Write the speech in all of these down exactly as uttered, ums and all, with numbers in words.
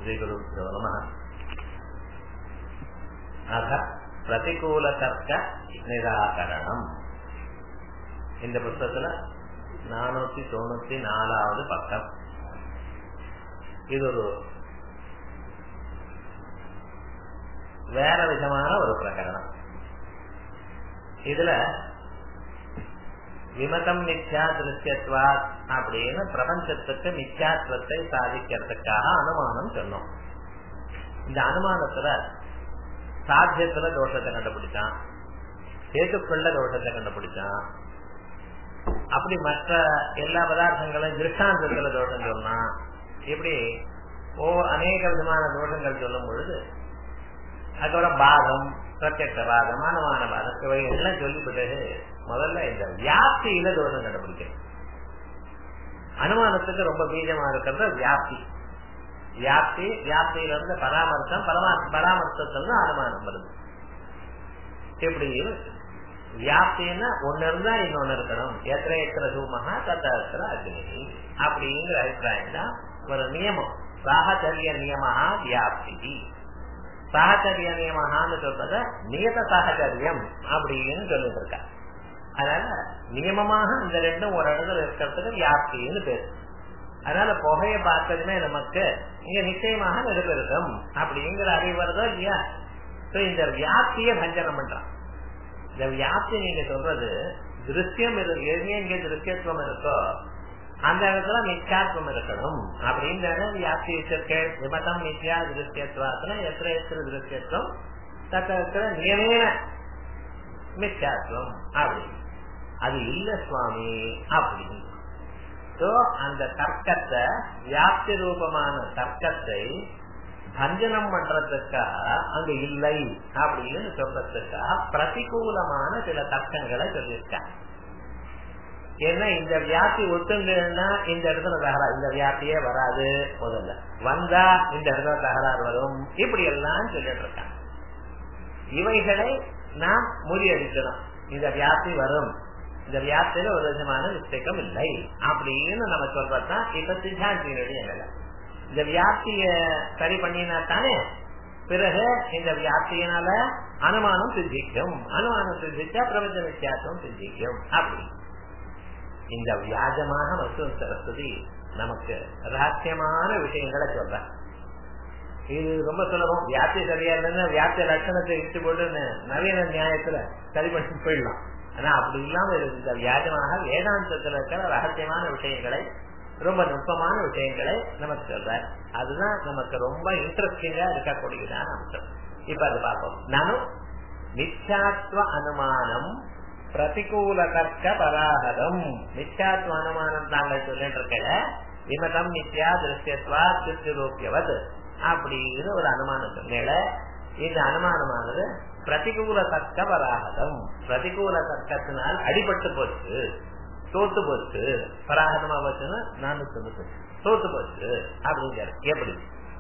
ஸ்ரீகுருभ्यो நமः. அத பிரதிகூல தர்க்க நிராகரணம். இந்த புத்தகத்துல நானூத்தி தொண்ணூத்தி நாலாவது பக்கம். இது ஒரு வேற விதமான ஒரு பிரகரணம். இதுல விமதம் மித்யா திருஷ்யத்வா அப்படின்னு பிரபஞ்சத்துக்கு மித்யாத்வத்தை சாதிக்கிறதுக்காக அனுமானம் சொன்னோம். இந்த அனுமானத்துல சாத்தியத்துல தோஷத்தை கண்டுபிடிச்சான், சேத்துக்குள்ள தோஷத்தை கண்டுபிடிச்சான், அப்படி மற்ற எல்லா பதார்த்தங்களும் திருஷ்டாந்தத்துல தோஷம் சொன்னான். இப்படி ஓ அநேக விதமான தோஷங்கள் சொல்லும் பொழுது அதுக்கப்புறம் பாதம், பிரத்யக்ஷ பாதம், அனுமான பாதம் இவை எல்லாம் சொல்லிவிட்டு முதல்ல இந்த வியாப்தியில தோஷம் கண்டுபிடிக்கணும். அனுமானத்துக்கு ரொம்ப பீஜமா இருக்கிறது வியாப்தி. வியாப்தி வியாப்தியில இருந்து பராமர்த்தம், பராமர்த்தத்துல அனுமானம் வருது. எப்படி வியாப்தின்னா ஒன்னு இருந்தா இன்னொன்னு இருக்கணும். எத்தனை எத்தனை தூமகா தத்திர அக்னி அப்படிங்கிற அபிப்பிராயம் தான் ஒரு நியமம். சாகச்சரிய நியமஹா வியாப்தி. சாகச்சரிய நியமஹான்னு சொல்றத நியத சாகச்சரியம் அப்படின்னு சொல்லிட்டு இருக்கா. அதனால நியமமாக இந்த ரெண்டும் ஒரு இடத்துல இருக்கிறதுக்கு வியாப்தின்னு பேரு. அதனால புகையை பார்த்ததுமே நமக்கு இங்க நிச்சயமாக நெருப்பு இருக்கும் அப்படிங்கிற அறிவு வருதோ இல்லையா? இந்த வியாப்திய பஞ்சனம் பண்றான். இந்த வியாப்தி நீங்க சொல்றது திருஷ்யம் எங்க திருஷ்யத்துவம் இருக்கோ அந்த இடத்துல மித்யாத்வம் இருக்கணும் அப்படின்னு வியாப்தி வச்சிருக்கேன். விமதம் மித்யா திருஷ்யத்துவத்துல எத்தனை எத்தனை திருஷ்யத்துவம் தத்திர நியமேன மித்யாத்வம் அப்படி அது இல்ல சுவாமி அப்படின்னு. அந்த தர்க்கத்தை வியாப்தி ரூபமான தர்க்கத்தை பஞ்சனம் பண்றதுக்காக அங்க இல்லை அப்படின்னு சொல்றதுக்காக பிரதிகூலமான சில தர்க்கங்களை சொல்லியிருக்காங்க. ஏன்னா இந்த வியாப்தி ஒத்துங்கன்னா இந்த இடத்துல தகராறு, இந்த வியாப்தியே வராது, முதல்ல வந்தா இந்த இடத்துல தகராறு வரும், இப்படி எல்லாம் சொல்லிட்டு இருக்காங்க. இவைகளை நாம் முறியடிக்கணும். இந்த வியாப்தி வரும், இந்த வியாப்தியில ஒரு விதமான மிஸ்டேக்கம் இல்லை அப்படின்னு நம்ம சொல்றதுதான் இப்ப சித்தாந்தியினுடைய நிலை. இந்த வியாப்திய சரி பண்ணினா தானே பிறகு இந்த வியாப்தியினால அனுமானம் சித்திக்கும், அனுமானம் சித்திச்சா பிரபஞ்ச வித்தியாசம் சித்திக்கும். அப்படி இந்த வியாஜமான வசூ சரஸ்வதி நமக்கு ரகசியமான விஷயங்களை சொல்ற. இது ரொம்ப சுலபம். வியாப்தி சரியா இல்லைன்னா வியாப்தி லட்சணத்தை இட்டு போட்டு நவீன நியாயத்துல சரி பண்ணி போயிடலாம். ஆனா அப்படி இல்லாம இந்த வியாஜமாக வேதாந்தத்துல இருக்கிற ரகசியமான விஷயங்களை, ரொம்ப நுட்பமான விஷயங்களை நமக்கு சொல்ற. அதுதான் நமக்கு ரொம்ப இன்ட்ரெஸ்டிங்கா இருக்கக்கூடியதான அம்சம். இப்ப அது பார்ப்போம். நானும் மித்யாத்வ அனுமானம் பிரதிகூல தர்க்க பராகதம். மித்யாத்வ அனுமானம் தாங்கள் சொல்லிட்டு இருக்கல விமதம் மித்யா திருஷ்யத்வா திருஷ்யரூபியவது அப்படின்னு ஒரு அனுமானம் மேல இந்த அனுமானமானது பிரதிகூல தர்க்க பராகதம். பிரதிகூல தர்க்கத்தினால் அடிபட்டு போச்சு, தோத்து போச்சு. பராகதமா போச்சுன்னா நானூத்தி தொண்ணூத்தி தோத்து போச்சு அப்படிங்கிற. எப்படி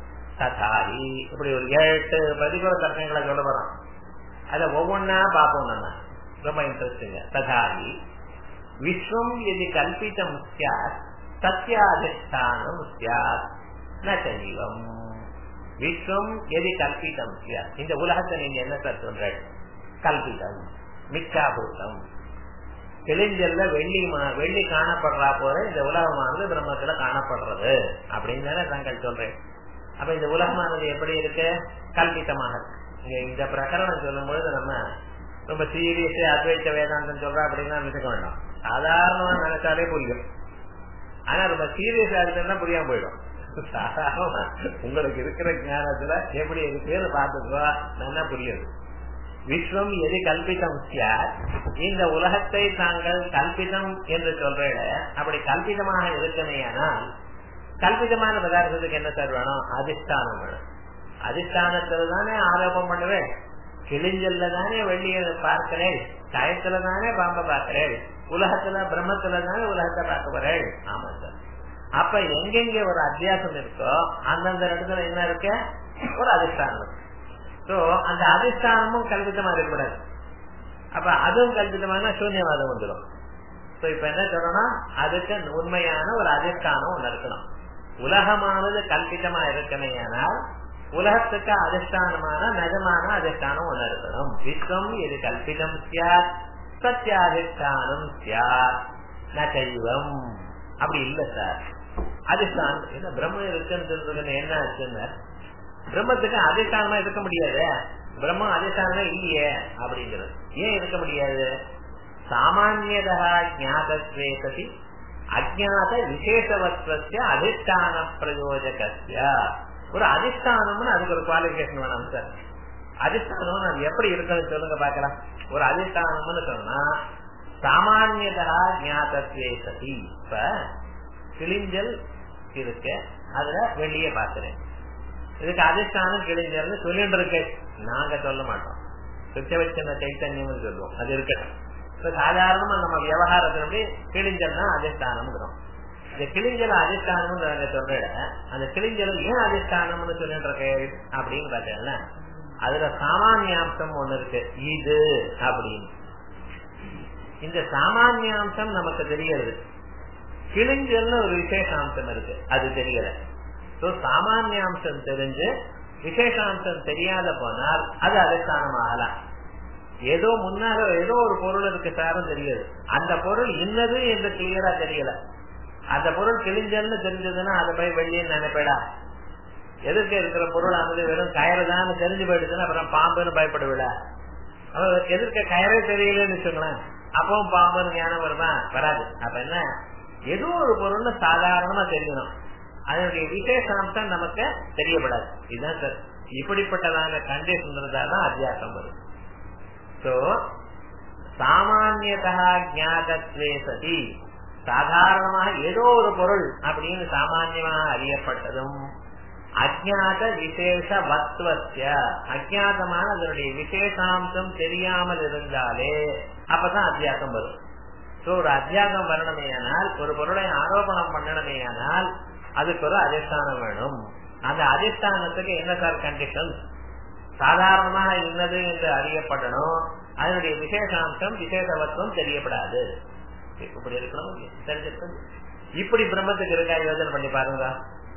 ததாரி இப்படி ஒரு ஏழு பிரதிகூல தர்க்கங்களை சொல்ல வரோம். அத ஒவ்வொன்னா பார்ப்போம். நம்ம ரொம்ப இன்ட்ரெஸ்டிங். ததாரி விஸ்வம் எது கல்பிதம் ஸ்யாத் சத்யாதிஷ்டானம் ஸ்யாத் ந சைவம். விஸ்வம் எது கல்பிதம் ஸ்யாத், இந்த உலகத்தை நீங்க என்ன சார் சொல்ற? கல்பிதம், மிக்காபூதம். தெளிஞ்சல்ல வெள்ளி வெள்ளி காணப்படுறா போல இந்த உலகமானது பிரம்மத்துல காணப்படுறது அப்படின்னு தானே தாங்கள் சொல்றேன். அப்ப இந்த உலகமானது எப்படி இருக்கு? கல்பிதமாக இருக்கு. இந்த பிரகரணம் சொல்லும் பொழுது நம்ம ரொம்ப சீரியஸ் அத்வைத்த வேதாந்தம் சொல்றா அப்படின்னா நினைக்க வேண்டாம். சாதாரணமா நினைச்சாலே புரியும். ஆனா ரொம்ப சீரியஸா இருக்குன்னா புரியாம போயிடும். சாதாரணமா உங்களுக்கு இருக்கிற ஞானத்துல எப்படி இருக்குன்னு பார்த்துக்கோ, நல்லா புரியுது. விஸ்வம் எது கல்பிதம் ஸ்யாத், இந்த உலகத்தை தாங்கள் கல்பிதம் என்று சொல்றேன். அப்படி கல்பிதமாக இருக்கணையானால் கல்பிதமான பதார்த்தத்துக்கு என்ன சார் வேணும்? அதிஷ்டானம் வேணும். அதிஷ்டானத்துல தானே ஆரோபம் பண்ணுவேன். கிழிஞ்சல்ல தானே வெள்ளிய பார்க்கிறேன், கயத்துல தானே பாம்ப பார்க்கிறேன், உலகத்துல பிரம்மத்துல தானே உலகத்தை பார்க்க போறேன். ஆமா சார். அப்ப எங்கெங்க ஒரு அத்தியாசம் இருக்கோ அந்தந்த இடத்துல என்ன இருக்க? ஒரு அதிஷ்டானம். சோ அந்த அதிஷ்டானமும் கல்பிதமா இருக்கக்கூடாது. அப்ப அதுவும் கல்பிதமான சூன்யவாதம் வந்துடும். இப்ப என்ன சொல்லணும்? அதுக்கு உண்மையான ஒரு அதிஷ்டானம் ஒண்ணு இருக்கணும். உலகமானது கல்பிதமா இருக்கமே ஆனால் உலகத்துக்கு அதிஷ்டானமான நிஜமான அதிஷ்டானம் ஒண்ணு இருக்கணும். விஸ்வம் எது கல்பிதம் சியாத் சத்தியாதிஷ்டானம் சியாத் நைவம். அப்படி இல்ல சார். அதிஷ்டானம் என்ன பிரம்மம் இருக்குன்னு சொல்றதுன்னு என்ன ஆச்சுன்னு, பிரம்மத்துக்கு அதிஷ்டானமா இருக்க முடியாது. பிரம்மம் அதிஷ்டானமே இல்லையே அப்படிங்கிறது. ஏன் இருக்க முடியாது? சாமான்யதா ஞாதத்வே சதி அஜ்ஞாத விசேஷவத்வஸ்ய அதிஷ்டான பிரயோஜகஸ்ய. ஒரு அதிஷ்டானம்னு அதுக்கு ஒரு குவாலிபிகேஷன் வேணும் சார். அதிஷ்டானம் அது எப்படி இருக்குன்னு சொல்லுங்க பாக்கலாம். ஒரு அதிஷ்டானம்னு சொன்னா சாமான்யதா ஞாதத்வே சதி. இப்ப கிளிஞ்சல் இருக்கு, அதுல வெளியே பாக்குறேன். இதுக்கு அதிஷ்டானம் கிளிஞ்சல்னு சொல்லிட்டு இருக்கு. நாங்க சொல்ல மாட்டோம், சுத்தவச்சன சைத்தன்யம் சொல்லுவோம். அது இருக்கட்டும். சாதாரணமா நம்ம விவகாரத்தினுடைய கிளிஞ்சல் தான் அதிஷ்டானம். இந்த கிளிஞ்சல் அதிஷ்டானம் சொல்ற அந்த கிளிஞ்சல் ஏன் அதிஷ்டானம்னு சொல்லிட்டு இருக்க அப்படின்னு பாத்தீங்கன்னா அதுல சாமானியாம்சம் ஒண்ணு இருக்கு. இது அப்படின்னு இந்த சாமானியாம்சம் நமக்கு தெரியாது. கிளிஞ்சல்னு ஒரு விசேஷாம்சம் இருக்கு, அது தெரியல. சாமானியாம்சம் தெரிஞ்சு விசேஷாம்சம் தெரியாத போனால் அது அதிஷ்டானம் ஆகலாம். ஏதோ முன்னால ஏதோ ஒரு பொருள் இருக்கு சாரும் தெரியாது, அந்த பொருள் இன்னது என்று கிளியரா தெரியல. அந்த பொருள் கிழிஞ்சல்னு தெரிஞ்சதுன்னா அதை போய் வெளியேன்னு நினைப்படா. எதிர்க்க இருக்கிற பொருள் ஆனது வெறும் கயிறு தான் தெரிஞ்சு போயிடுச்சுன்னா அப்புறம் பாம்புன்னு பயப்படுவிட. எதிர்க்க கயிறே தெரியலன்னு வச்சுங்களேன், அப்பவும் பாம்புன்னு ஞானம் வருமா? வராது. அப்ப என்ன, ஏதோ ஒரு பொருள்னு சாதாரணமா தெரியணும், அதனுடைய விசேஷாம்சம் நமக்கு தெரியப்படாது. இதுதான் சார். இப்படிப்பட்டதான கண்டிஷன் இருந்தாதான் அத்தியாசம் வரும். சாமான்யதா ஞாதத்வே சதி சாதாரணமாக ஏதோ ஒரு பொருள் அப்படின்னு சாமான்யமாக அறியப்பட்டதும் அஜ்ஞாத விசேஷ வத்வஸ்ய அஜ்ஞாதமான அதனுடைய விசேஷாம்சம் தெரியாமல் இருந்தாலே அப்பதான் அத்தியாசம் வரும். ஒரு அத்தியாசம் வரணுமேயானால், ஒரு பொருளை ஆரோபணம் பண்ணணுமேயானால் அதுக்கு ஒரு அதிஷ்டானம் வேணும். அந்த அதிஷ்டானத்துக்கு என்ன சார் கண்டிஷன்? சாதாரணமாக இன்னது என்று அறியப்படணும், அதனுடைய விசேஷாம்சம் விசேஷவத்துவம் தெரியப்படாது. இப்படி இருக்கணும், தெரிஞ்சிருக்கணும். இப்படி பிரம்மத்துக்கு இருக்கா? யோஜனை பண்ணி பாருங்க.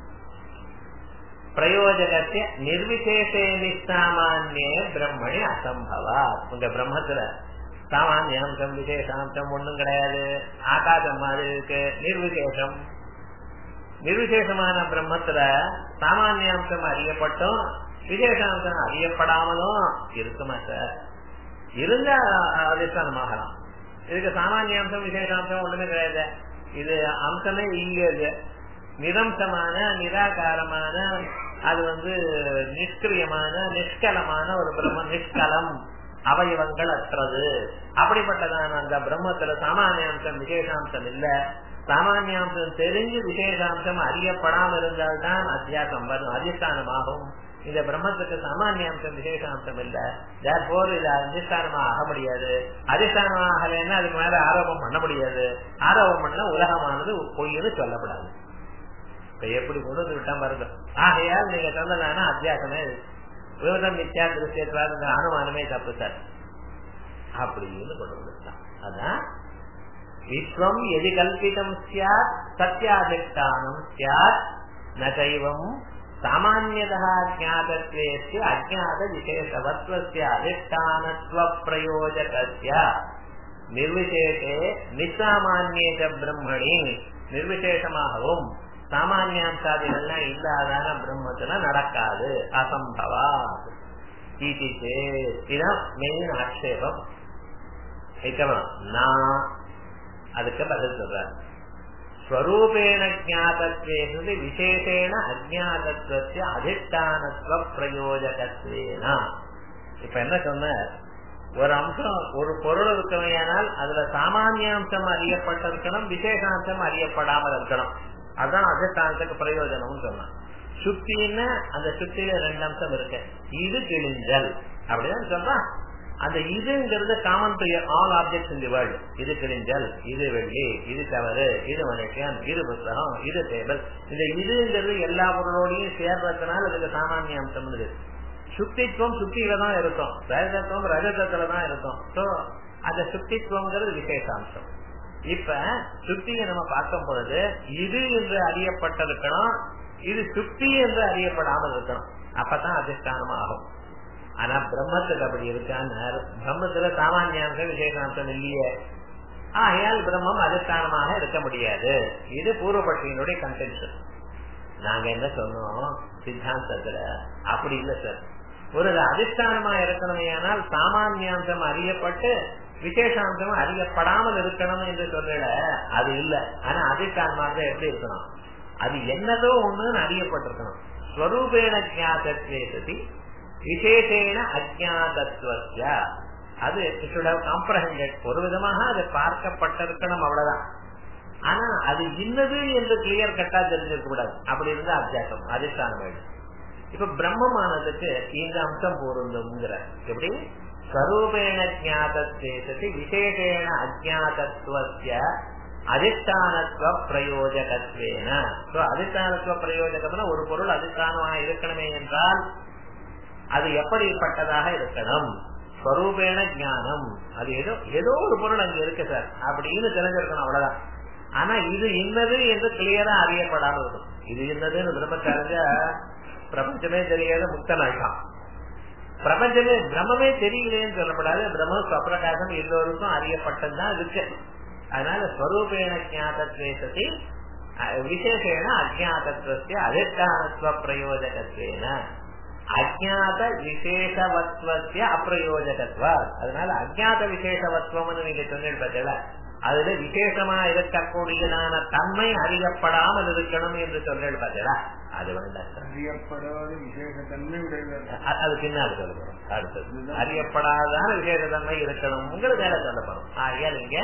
பிரயோஜகத்திய நிர்விசேஷே நிசாமான்யே பிரம்மணி அசம்பவா. உங்க பிரம்மத்துல சாமானியாம்சம் விசேஷாம்சம் ஒண்ணும் கிடையாது. ஆகாசம் மாதிரி இருக்கு, நிர்விசேஷம். நிர்விசேஷமான பிரம்மத்துல சாமானியாம்சம் அறியப்பட்டும் விசேஷாம்சம் அறியப்படாமலும் இருக்குமா சார்? இருந்தா அதிஷ்டானமாகலாம். இதுக்கு சாமானியாம்சம் விசேஷாம்சம் ஒண்ணுமே கிடையாது. இது அம்சமே இல்லையாது. நிரம்சமான நிராகாரமான அது வந்து நிஷ்கிரியமான நிஷ்கலமான ஒரு பிரம்மம். நிஷ்கலம், அவயவங்கள் அற்றது. அப்படிப்பட்டதான அந்த பிரம்மத்துல சாமானியாம்சம் விசேஷாம்சம் இல்ல. சாமானியாம்சம் தெரிஞ்சு விசேஷாம்சம் அறியப்படாமல் இருந்தால்தான் அத்தியாசம் வரும், அதிஷ்டானமாகும். இந்த பிரம்மத்துக்கு சாமானியாம்சம் விசேஷாம்சம் இல்ல. தேர்ஃபோர் இது அதிஷ்டானமா ஆக முடியாது. அதிஷ்டானமா ஆகலைன்னா அதுக்கு மேல ஆரோபம் பண்ண முடியாது. ஆரோபம் பண்ணா உலகமானது பொய்னு சொல்லப்படாது. இப்ப எப்படி கொண்டு வந்து விட்டா பாருங்க. ஆகையால் நீங்க சொன்னதான அத்தியாசமே விவதம் மித்யா திருஷ்யத்வாத அனுமானமே தப்பு சார் அப்படின்னு கொண்டு வந்துட்டான். அதான் விஸ்வம் எதி கல்பிதம் சியாத் சத்யாதிஷ்டானம் சியாத் நைவம் சாமான்யதா ஞாதத்வேஸ்ய அஜ்ஞாத விசேஷவத்வஸ்ய அதிஷ்டானத்வ பிரயோஜகஸ்ய நிர்விசேஷே நிசாமான்யே ச பிரம்மணி. நிர்விசேஷமாகவும் சாமானியாம்சாதிகள்லாம் இல்லாதான பிரம்மத்துல நடக்காது, அசம்பவா. இதுதான் மெயின் ஆட்சேபம். நான் அதுக்கு பதில் சொல்றேன். ஸ்வரூபேண ஞாதத்வே விசேஷேண அஜ்ஞாதத்வஸ்ய அதிஷ்டானத்வ பிரயோஜகத்வேன. இப்ப என்ன சொன்ன, ஒரு அம்சம் ஒரு பொருள் இருக்கவையானால் அதுல சாமானியாம்சம் அறியப்பட்டிருக்கணும், விசேஷாம்சம் அறியப்படாமல் இருக்கணும். அதான் அதிஷ்டானத்துக்கு பிரயோஜனம் சொன்னான். சுத்தின்னு அந்த சுத்தியில ரெண்டு அம்சம் இருக்கு. இது கிழிஞ்சல் அப்படிதான் சொல்றான். அந்த இதுங்கிறது common to all objects in the world. இது கிழிஞ்சல், இது வெள்ளி, இது தவறு, இது மனுஷன், இது புத்தகம், இது டேபிள். இந்த இதுங்கிறது எல்லா பொருளோடையும் சேர்றதுனால அதுக்கு சாமானிய அம்சம் இருக்கு. சுத்தித்துவம் சுத்தியில தான் இருக்கும், ரஜதத்துவம் ரஜதத்துல தான் இருக்கும். சோ அந்த சுத்தித்துவங்கிறது விசேஷாம்சம். இப்ப சுத்தியை நம்ம பார்க்கும் பொழுது இது என்று அறியப்பட்டிருக்கணும், இது சுத்தி என்று அறியப்படாமல் இருக்கணும், அப்பதான் அதிஷ்டானம் ஆகும். ஆனா பிரம்மத்துக்கு அப்படி இருக்கான்னு, பிரம்மத்துல சாமானியாம்சம் விசேஷாம்சம் இல்லையே, ஆகையால் பிரம்மம் அதிஷ்டானமாக இருக்க முடியாது. இது பூர்வபட்சியினுடைய கன்டென்ஷன். நாங்க என்ன சொன்னோம் சித்தாந்தத்துல, அப்படி இல்லை சார். ஒரு அதிஷ்டானமா இருக்கணுமே ஆனால் சாமானியாம்சம் அறியப்பட்டு விசேஷாம்சம் அறியப்படாமல் இருக்கணும் என்று சொல்லல, அது இல்ல. ஆனா அதிஷ்டானமாக எப்படி இருக்கணும், அது என்னதோ ஒண்ணுன்னு அறியப்பட்டிருக்கணும். ஸ்வரூபேண ஜாதத்வே சதி விசேஷேன அஜாதத்வஸ்ய, அது காம்ப்ரஹெண்டட், ஒரு விதமாக அது பார்க்கப்பட்டிருக்கணும், அவ்வளவுதான். ஆனா அது இன்னது என்று கிளியர் கட்டா தெரிஞ்சிருக்க கூடாது. அப்படி இருந்தா அத்தியாசம் அதிஷ்டானம் ஆயிடும். இப்ப பிரம்மமானதுக்கு இந்த அம்சம் பொருந்துங்கிற, எப்படி ஸ்வரூபேண ஜாதத்வே சதி விசேஷேன அஜாதத்வஸ்ய அதிஷ்டானத்துவ பிரயோஜகத்வேன. அதிஷ்டானத்துவ பிரயோஜகம்னா ஒரு பொருள் அதிஷ்டானமாக இருக்கணுமே என்றால் அது எப்படிப்பட்டதாக இருக்கணும், ஸ்வரூபேண ஞானம், அது ஏதோ ஏதோ ஒரு பொருள் அங்க இருக்கு சார் அப்படின்னு தெரிஞ்சிருக்கணும், அவ்வளவுதான். ஆனா இது இன்னது என்று கிளியரா அறியப்படாமல் இருக்கும். இது இன்னதுன்னு பிரம்மத்தை அறிஞ்சா பிரபஞ்சமே தெரியாத முக்தன் ஆகலாம். பிரபஞ்சமே பிரம்மமே தெரியலேன்னு சொல்லப்படாது. பிரம்ம ஸ்வப்பிரகாசம் எல்லோருக்கும் அறியப்பட்டதுதான் இருக்கு. அதனால ஸ்வரூபேண ஜாதத்வே சதி விசேஷேன அஜாதத்வஸ்ய அதிஷ்டானத்துவ பிரயோஜகத்வேன அஜாத விசேஷவத்வஸ்ய அப்பிரயோஜகத்வா. அதனால அஜாத விசேஷவத்வம்னு நீங்க சொன்னீங்க பார்த்தீங்களா, அதுல விசேஷமா இருக்கக்கூடியதான தன்மை அறியப்படாமல் இருக்கணும் என்று சொன்னீங்க பார்த்தீங்களா, அது வேண்டாம். அறியப்படாத விசேஷத்தன்மை அது பின்னால் சொல்லப்படும். அடுத்தது அறியப்படாதான விசேஷத்தன்மை இருக்கணும் உங்களுக்கு வேலை சொல்லப்படும். ஆகியா நீங்க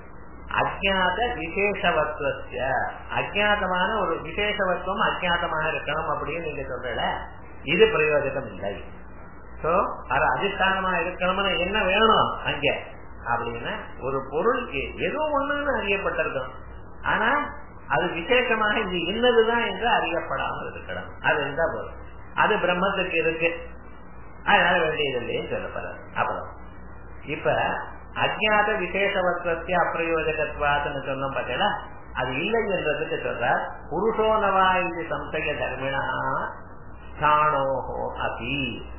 அஜாத விசேஷவத்வஸ்ய, அஜாதமான ஒரு விசேஷவத்வம் அஜாதமாக இருக்கணும் அப்படின்னு நீங்க சொல்றீங்க, இது பிரயோஜனம் இல்லை. சோ அது அதிஷ்டானமா இருக்கணும்னு என்ன வேணும் அங்க அப்படின்னா, ஒரு பொருள் ஏதோ ஒண்ணுன்னு அறியப்பட்டிருக்கணும், ஆனா அது விசேஷமாக இது என்னதுதான் என்று அறியப்படாமல் இருக்கணும். அது இருந்தா போதும். அது பிரம்மத்துக்கு இருக்கு, அதனால வேண்டியதில்லைன்னு சொல்லப்படுறது. அப்புறம் இப்ப அஜாத விசேஷவத்வஸ்ய அப்பிரயோஜகத்வாத்னு சொன்னோம் பார்த்தீங்களா, அது இல்லை என்றதுக்கு சொல்றார். புருஷோனவா இது சம்சய தர்மிணா ஸ்தானோஹோ அபி.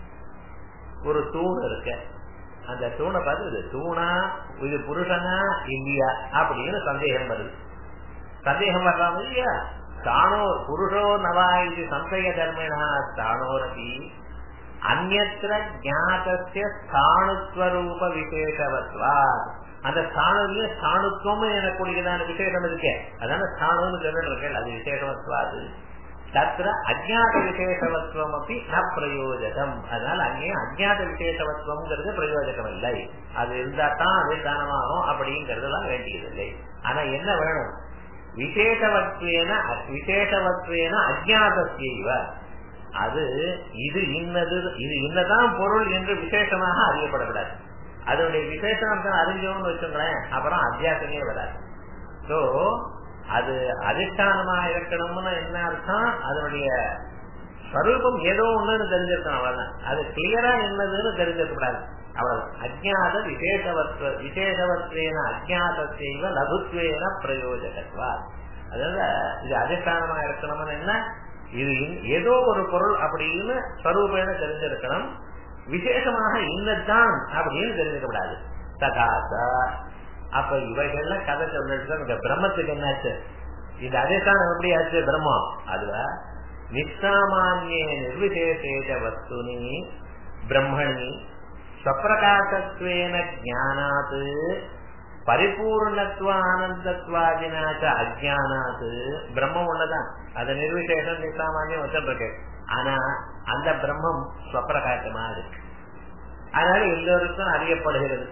ஒரு தூண் இருக்கு, அந்த தூணை பார்த்து இது தூணா இது புருஷனா இல்லையா அப்படின்னு சந்தேகம் வருது. சந்தேகம் வரலாம் இல்லையா? ஸ்தானோ புருஷோ நவா இது சம்சய தர்மிணா ஸ்தானோரபி அந்யத்ர ஞாதஸ்ய ஸ்தாணுத்வரூப விசேஷவத்வா. அந்த ஸ்தானத்துல ஸ்தாணுத்துவம் எனக்கூடியதான விசேஷம் இருக்கே, அதான ஸ்தானம்னு சொல்லிட்டு இருக்கேன், அது விசேஷவத்வாது. தத்திர அஜாத விசேஷவத்வம் அப்படி ந பிரயோஜகம். அதனால அங்கேயும் அஜாத விசேஷவத்வம்ங்கிறது பிரயோஜகம் இல்லை. அது இருந்தா தான் அதிஷ்டானமாகும் அப்படிங்கறதுலாம் வேண்டியதில்லை. ஆனா என்ன வேணும், விசேஷவத்வேன விசேஷவத்வேன அஜாதஸ்யைவ, அது இது இன்னது இது இன்னதான் பொருள் என்று விசேஷமாக அறியப்படக்கூடாது. அதனுடைய விசேஷாம்சம் அறிஞ்சோம்னு வச்சுங்களேன், அப்புறம் அத்தியாசமே வராது. சோ அது அதிஷ்டானமா இருக்கணும்னு என்ன அர்த்தம், அதனுடைய ஸ்வரூபம் ஏதோ ஒண்ணுன்னு தெரிஞ்சிருக்கணும், அவ்வளவுதான். அது கிளியரா என்னதுன்னு தெரிஞ்சிருக்கூடாது, அவ்வளவுதான். அஜாத விசேஷவத்வ விசேஷவத்வேன அஜாதத்தைவ லகுத்வேன பிரயோஜகத்வா. அதனால இது அதிஷ்டானமா இருக்கணும்னு என்ன, இது ஏதோ ஒரு பொருள் அப்படின்னு ஸ்வரூபேன தெரிஞ்சிருக்கணும், விசேஷமாக இன்னதான் அப்படின்னு தெரிஞ்சுக்கப்படாது. ததாச அப்ப இவைகள்ல கதை சொல்லிட்டு பிரம்மத்துக்கு என்னாச்சு, இந்த அதிஷ்டானம் எப்படி ஆச்சு பிரம்மம், அதுவா நிஷ்சாமான்ய நிர்விசேஷேஷ வஸ்துனி பிரம்மணி ஸ்வப்பிரகாசத்வேன ஞானாத் பரிபூர்ணத்துவ ஆனந்தத்வாதினாச்ச அஜானாத். பிரம்மம் ஒண்ணுதான், அது நிர்விசேஷம் நிஷ்சாமான்யம் வச்சுருக்கு. ஆனா அந்த பிரம்மம் ஸ்வப்பிரகாசமா இருக்கு, அதனால எல்லோருக்கும் அறியப்படுகிறது.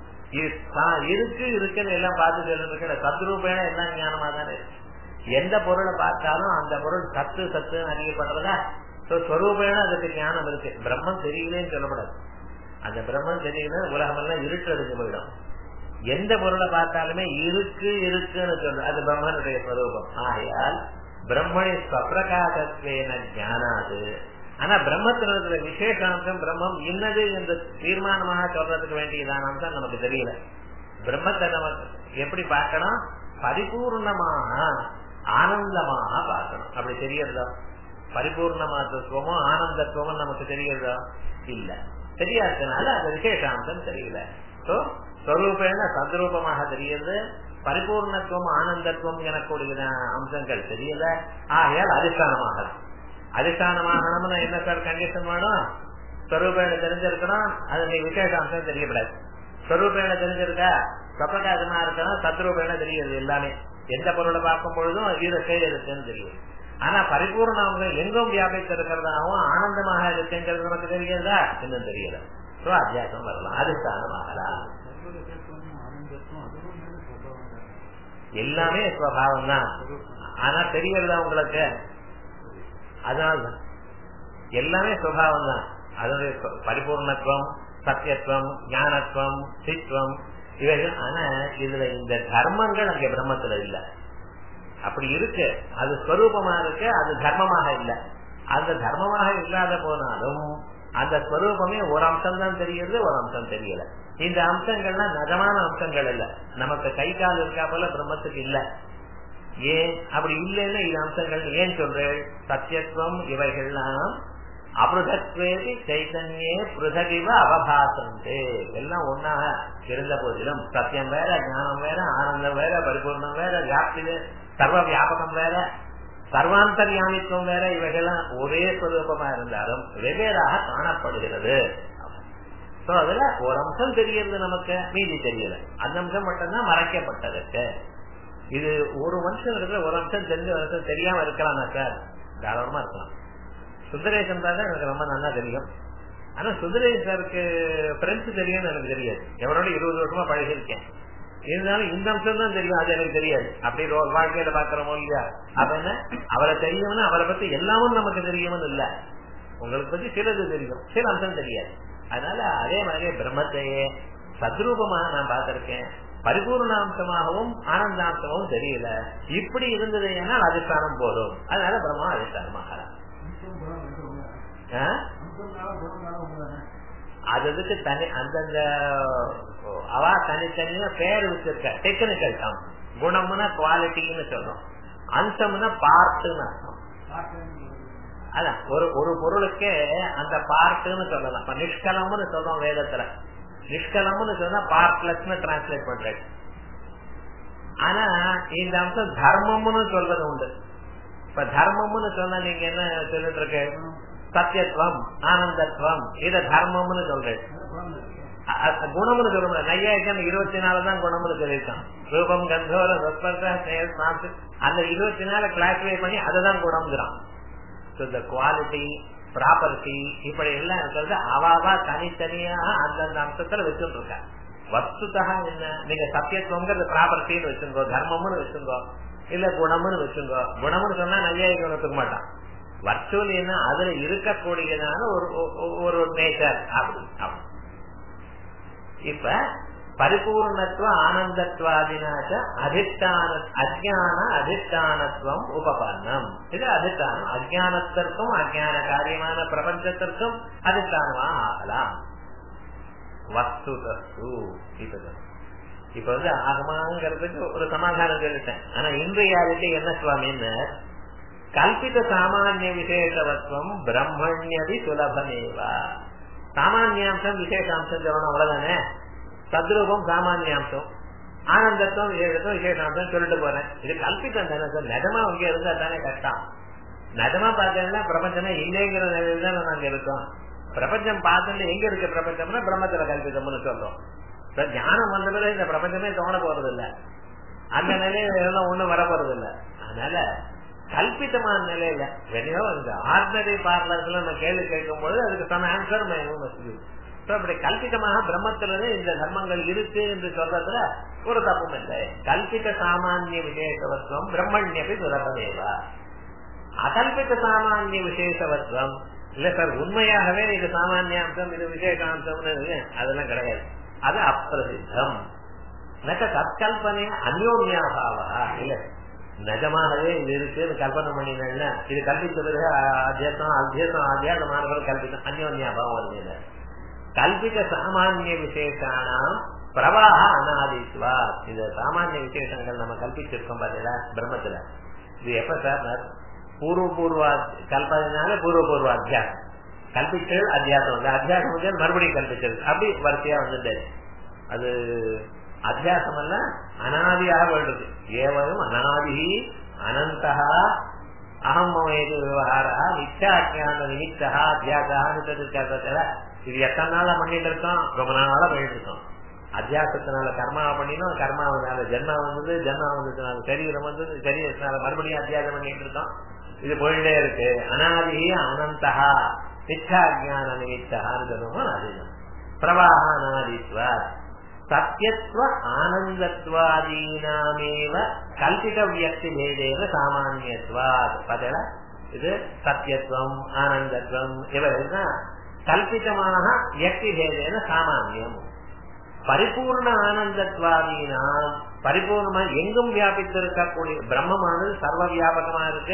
இருக்கு இருக்குன்னு எல்லாம் பார்த்து சொல்லிட்டு சத்ரூபேன எல்லாம் ஞானமா தானே. எந்த பொருளை பார்த்தாலும் அந்த பொருள் சத்து சத்துன்னு அறியப்படுறதா, ஸ்வரூபேன அதுக்கு ஞானம் இருக்கு. பிரம்மம் தெரியலேன்னு சொல்லப்படாது. அந்த பிரம்மம் தெரியல உலகம் எல்லாம் இருட்டு அடிஞ்சு போயிடும். எந்த பொருளை பார்த்தாலுமே இருக்கு இருக்குன்னு சொல்ற அது பிரம்மனுடைய ஸ்வரூபம். ஆகையால் பிரம்மணி ஸ்வப்பிரகாசத்வேன ஞானாது. ஆனா பிரம்மத்தினத்துல விசேஷாம்சம் பிரம்மம் இன்னது என்று தீர்மானமாக சொல்றதுக்கு வேண்டியதான அம்சம் நமக்கு தெரியல. பிரம்மத்தை நமக்கு எப்படி பார்க்கணும்? பரிபூர்ணமாக ஆனந்தமாக பார்க்கணும். அப்படி தெரியறதா? பரிபூர்ணமாத்துவமும் ஆனந்தத்துவமும் நமக்கு தெரியறதா? இல்ல. தெரியாததுனால அந்த விசேஷாம்சம் தெரியல. ஸ்வரூபேன சத்ரூபமாக தெரியுது, பரிபூர்ணத்துவம் ஆனந்தத்துவம் எனக்கூடிய அம்சங்கள் தெரியல. ஆகையால் அதிஷ்டானமாக அதிஷ்டானமாகணும்னா என்ன சார் கண்டிஷன் வேணும்? ஸ்வரூபேன தெரிஞ்சிருக்கணும், அது நீ விசேஷாம்சம் தெரியப்படாது. ஸ்வரூபேன தெரிஞ்சிருக்கா பிரகாசமா இருக்கணும், சத்ரூபேன தெரியுது. எல்லாமே எந்த பொருளை பார்க்கும் பொழுதும் இது இருக்குன்னு தெரியுது. ஆனா பரிபூர்ணம் எங்கும் வியாபித்து இருக்கிறதாகவும் ஆனந்தமாக இருக்குங்கிறது நமக்கு தெரியுதா? இன்னும் தெரியல. அத்தியாசம் வரலாம், அதிஷ்டானமாகலாம். எல்லாமே ஸ்வபாவம் தான். ஆனா தெரியறதா உங்களுக்கு? அதனால்தான் எல்லாமே சுபாவம் தான். அதனுடைய பரிபூர்ணத்துவம், சத்தியத்துவம், ஞானத்துவம், சித்வம் இவைகள். ஆனா இதுல இந்த தர்மங்கள் அங்க பிரம்மத்துல இல்ல. அப்படி இருக்கு, அது ஸ்வரூபமா இருக்கு, அது தர்மமாக இல்ல. அந்த தர்மமாக இல்லாத போனாலும் அந்த ஸ்வரூபமே ஒரு அம்சம் தான் தெரியுது, ஒரு அம்சம் தெரியல. இந்த அம்சங்கள்லாம் நிஜமான அம்சங்கள் இல்ல. நமக்கு கை கால் இருக்கா போல பிரம்மத்துக்கு இல்ல. ஏன் அப்படி இல்லைன்னா இந்த அம்சங்கள் ஏன் சொல்றேன்? சத்தியத்துவம் இவைகள்லாம் அபிருதத்வேதி சைதன்யே பிருதகிவ அவபாசந்தே. எல்லாம் ஒன்னாக இருந்த போதிலும் சத்தியம் வேற, ஞானம் வேற, ஆனந்தம் வேற, பரிபூர்ணம் வேற, வியாப்தி சர்வ வியாபகம் வேற, சர்வாந்தர்யாமித்துவம் வேற, இவைகள்லாம் ஒரே ஸ்வரூபமா இருந்தாலும் வெவ்வேறாக காணப்படுகிறது. அதுல ஒரு அம்சம் தெரியறது நமக்கு, மீதி தெரியல. அந்த அம்சம் மட்டும்தான் மறைக்கப்பட்டதுக்கு. இது ஒரு மனுஷன் இருக்கிற ஒரு அம்சம் தெரிஞ்ச வருஷம் தெரியாம இருக்கலாமா சார்? தாராளமா இருக்கலாம். சுந்தரேசன் தான் எனக்கு ரொம்ப நல்லா தெரியும். ஆனா சுந்தரேசருக்கு பிரெஞ்சு தெரியும்னு எனக்கு தெரியாது. எவரோட இருபது வருஷமா பழகிருக்கேன். இருந்தாலும் இந்த அம்சம் தான் தெரியும், அது எனக்கு தெரியாது. அப்படி வாழ்க்கையில பாக்குறோமோ இல்லையா? அப்ப என்ன, அவரை தெரியும்னு அவரை பத்தி எல்லாமும் நமக்கு தெரியும்னு இல்ல. உங்களுக்கு பத்தி சிலது தெரியும், சில அம்சம் தெரியாது. அதனால அதே மாதிரி பிரம்மத்தையே சத்ரூபமாக நான் பார்த்திருக்கேன், பரிபூர்ணாம்சமாகவும் ஆனந்தாம்சமாகவும் தெரியல. இப்படி இருந்தது ஏன்னா அதிஷ்டானம் போதும். அதனால பிரம்மா அதிஷ்டானமாக அதுக்கு தனி அந்தந்த அவா தனித்தனியா பேர் வச்சிருக்க டெக்னிக்கல் டேர்ம். குணம்னா குவாலிட்டின்னு சொல்றோம், அம்சம்னா பார்ட்டுன்னு அர்த்தம். அதான் ஒரு ஒரு பொருளுக்கே அந்த பார்ட்டுன்னு சொல்லலாம். இப்ப நிஷ்கலம்னு சொல்றோம் வேதத்துல. நிஷ்கலம்னு சொன்னா பார்ட்லெஸ் டிரான்ஸ்லேட் பண்றது. ஆனா இந்த அம்சம் தர்மம்னு சொல்றது உண்டு. இப்ப தர்மம்னு சொன்னா நீங்க என்ன சொல்லிட்டு இருக்க? சத்தியத்துவம், ஆனந்தத்துவம், இத தர்மம்னு சொல்றேன். குணம்னு சொல்ல முடியாது. நையாயிரம் இருபத்தி நாலு தான் குணம்னு சொல்லியிருக்கான். ரூபம், கந்தோர, அந்த இருபத்தி நாலு கிளாசிஃபை பண்ணி அதுதான் குணம்ங்கிறான். இந்த குவாலிட்டி, ப்ராப்பர்ட்டி இப்படி எல்லாம் இருக்கிறது அவாவா தனித்தனியாக அந்தந்த அம்சத்துல வச்சுட்டு இருக்க. வஸ்துதா என்ன, நீங்க சத்தியத்துவங்கிறது ப்ராப்பர்ட்டின்னு வச்சுங்கோ, தர்மம்னு வச்சுங்கோ, இல்ல குணம்னு வச்சுங்கோ. குணம்னு சொன்னா நையாயிரம் ஒத்துக்க மாட்டான். வர்ச்சுவல் என்ன, அதுல இருக்கக்கூடியதான ஒரு நேச்சர் அப்படி. இப்ப பரிபூர்ணத்துவ ஆனந்தத்வாதினாச்ச அதிஷ்டான அஜ்ஞான அதிஷ்டானத்துவம் உபபன்னம். இது அதிஷ்டானம். அஜ்ஞானத்திற்கும் அஜ்ஞான காரியமான பிரபஞ்சத்திற்கும் அதிஷ்டானமாக ஆகலாம். வஸ்து தஸ்து இப்ப வந்து ஆகமாங்கிறதுக்கு ஒரு சமாதானம் சொல்லிட்டேன். ஆனா இன்றையாலிட்டி என்ன சுவாமின்னு, கல்பித சாமானிய விசேஷவத்துவம் பிரம்மண்யதி சுலபமேவா. சாமானியாம்சம் விசேஷாம்சம் சொல்லணும், அவ்வளவுதானே. சத்ரூபம் சாமானியாம்சம், ஆனந்தத்துவம் விசேஷத்துவம் விசேஷாம்சம் சொல்லிட்டு போறேன். இது கல்பித்தம் தானே சார். நிஜமா இங்க இருந்தா தானே கஷ்டம். நிஜமா பார்த்தீங்கன்னா பிரபஞ்சமே இல்லைங்கிற நிலையில தான் நாங்க இருக்கோம். பிரபஞ்சம் பார்த்து எங்க இருக்கு பிரபஞ்சம்னா பிரம்மத்துல கல்பித்தம்னு சொல்றோம். ஞானம் வந்த பிறகு இந்த பிரபஞ்சமே தோண போறது இல்ல, அந்த நிலையில ஒண்ணும் வர போறது இல்ல. அதனால கல்பித்தமான நிலையில வெளியோ இந்த ஆர்டினரி பார்லர்ஸ்ல நம்ம கேள்வி கேட்கும் போது அதுக்கு சம ஆன்சர் அப்படி கல்பிதமாக பிரம்மத்திலே இந்த தர்மங்கள் இருக்கு என்று சொல்றதுல ஒரு தப்பும் இல்லை. கல்பித சாமானிய விசேஷவத்துவம் பிரம்மண்யபி சுலபமேவா. அகல்பித சாமானிய விசேஷவத்துவம் இல்ல சார், உண்மையாகவே இது சாமானியாம்சம் இது விசேஷாம்சம் அதெல்லாம் கிடையாது. அது அப்பிரசித்தம். தற்கல்பனை அந்யோன்யாபாவா இல்ல, நிஜமானவே இது இருக்குன்னு கல்பனை பண்ணினா இது கல்பித்தது அத்தியாசம் அத்தியாசம் அத்தியாசமானவர்கள் கல்பித்தம் அந்யோன்யாபாவம் வருது. கல்பித சாமானிய விசேஷானாம் பிரவாக அனாதித்வா. இந்த சாமானிய விசேஷங்கள் நம்ம கல்பிச்சிருக்கோம் பாத்தீங்களா பிரம்மத்துல. இது எப்ப சார் பூர்வ பூர்வ கல்பனால பூர்வ பூர்வ அத்தியாசம் கல்பிச்சது அத்தியாசம் வந்து அத்தியாசம் வந்து மறுபடியும் கல்பிச்சது அப்படி வரிசையா வந்துட்டு அது அத்தியாசம் அல்ல அனாதியாக வருது. ஏவரும் அனாதி அனந்தா அகம் மமேது விவகாரா மித்யா அஜ்ஞான நிமித்தா அத்தியாசான்னு இருக்காங்க. இது எத்தனை நாளா பண்ணிட்டு இருக்கோம்? ரொம்ப நாளா பண்ணிட்டு இருக்கோம். அத்தியாசத்தினால கர்மாவை பண்ணினோம், கர்மாவனால ஜென்மா வந்தது, ஜென்மா வந்ததுனால சரீரம் வந்தது, சரீரத்தினால மறுபடியும் அத்தியாசம் பண்ணிட்டு இருக்கோம். இது போயிட்டே இருக்கு. அனாதி அனந்தா மித்யா அஜ்ஞான நிமித்தான்னு சொல்லுவோம். அதுதான் பிரவாக அனாதித்வா சத்யத்வ ஆனந்தத்வாதீனாமேவ கல்பித வியக்தி பேதேன சாமானியத்வாத். பார்த்தா இது சத்யத்துவம் ஆனந்தத்துவம் இவெல்லாம் கல்பிதமாக வியக்தி பேதேன சாமானியம். பரிபூர்ண ஆனந்தத்வாதீனாம் பரிபூர்ணமா எங்கும் வியாபித்திருக்கக்கூடிய பிரம்மமானது சர்வ வியாபகமா இருக்கு,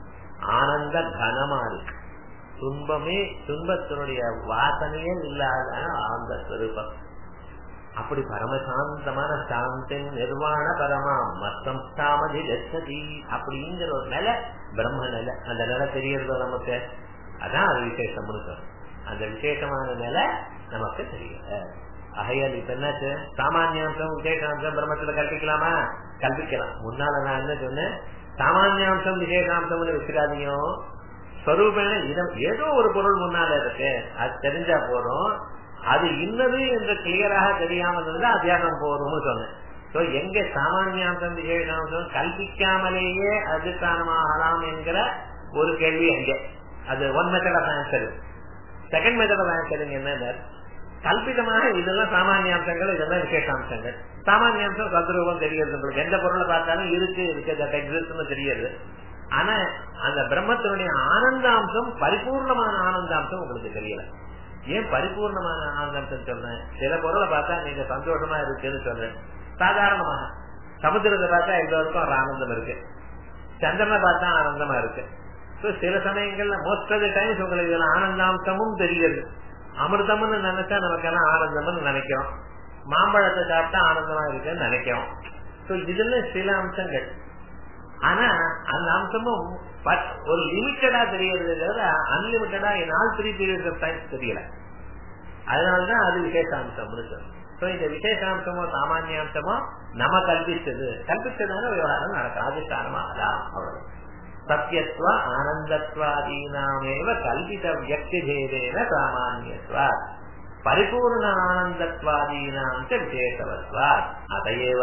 ஆனந்த கனமா இருக்கு. துன்பமே துன்பத்தினுடைய வாசனையே இல்லாத ஆனந்த ஸ்வரூபம். அப்படி பரமசாந்தமான சாந்தி நிர்வாண பரமா மத்தம் சாமதி லட்சதி அப்படிங்கிற ஒரு நிலை பிரம்ம நிலை. அந்த நிலை தெரியறதோ நமக்கு, அதான் அது விசேஷம் முழுக்கம். அந்த விசேஷமான நிலை நமக்கு தெரியல. அகையால் இப்ப என்னாச்சு? சாமானியாம்சம் விசேஷாம்சம் பிரம்மத்துல கல்பிக்கலாமா? கல்பிக்கலாம். முன்னால நான் என்ன சொன்னேன்? சாமானியாம்சம் விசேஷாம்சம் வச்சுக்காதீங்க. ஸ்வரூபேன ஏதோ ஒரு பொருள் முன்னால இருக்கு, அது தெரிஞ்சா போறோம். அது இன்னது என்று கிளியராக தெரியாமல் இருந்தா அத்தியாசம் போறோம்னு சொன்னேன். எங்க சாமானியாம்சம் விசேஷாம்சம் கல்பிக்காமலேயே அதிஷ்டானமாகலாம் என்கிற ஒரு கேள்வி எங்க? அது one method of answer. Second method of answering என்ன? கல்பிதமாக இதெல்லாம் சாமானியாம்சங்கள், இதெல்லாம் விசேஷாம்சங்கள். சாமானியாம்சம் சத்ரூபம் தெரியுது, உங்களுக்கு எந்த பொருளை பார்த்தாலும் இருக்கு இருக்கு தெரியுது. ஆனா அந்த பிரம்மத்தினுடைய ஆனந்தாம்சம் பரிபூர்ணமான ஆனந்தாம்சம் உங்களுக்கு தெரியல. ஏன் பரிபூர்ணமான ஆனந்தம் சொல்றேன்? சில பொருளை பார்த்தா நீங்க சந்தோஷமா இருக்குன்னு சொல்றேன். சாதாரணமாக சமுத்திரத்தை பார்த்தா எல்லோருக்கும் ஒரு ஆனந்தம் இருக்கு, சந்திரனை பார்த்தா ஆனந்தமா இருக்கு. சில சமயங்கள்ல மோஸ்ட் ஆஃப் தி டைம்ஸ் உங்களுக்கு இதுல ஆனந்தாம்சமும் தெரியுது. அமிர்தம்னு நினைச்சா நமக்கெல்லாம் ஆனந்தம்னு நினைக்கிறோம். மாம்பழத்தை சாப்பிட்டா ஆனந்தமா இருக்குன்னு நினைக்கிறோம். இதுல சில அம்சங்கள். ஆனா அந்த அம்சமும் ஒரு லிமிட்டடா தெரியறது தவிர அன்லிமிட்டடா in all three periods of time தெரியல. அதனாலதான் அது விசேஷாம்சம்னு சொல்றோம். இந்த விசேஷாம்சமோ சாமானியாம்சமோ நம்ம கல்பிச்சது கல்பிச்சதான விவகாரம் நடக்கும். அதிஷ்டானமாகலாம். அவ்வளவு. சத்யத்வ ஆனந்தத்வாதீனாமேவ கல்பித வியக்தி பேதேன சாமானியத்வா பரிபூர்ண ஆனந்தத்வாதீனாம் ச விசேஷவத்வாத். அதையேவ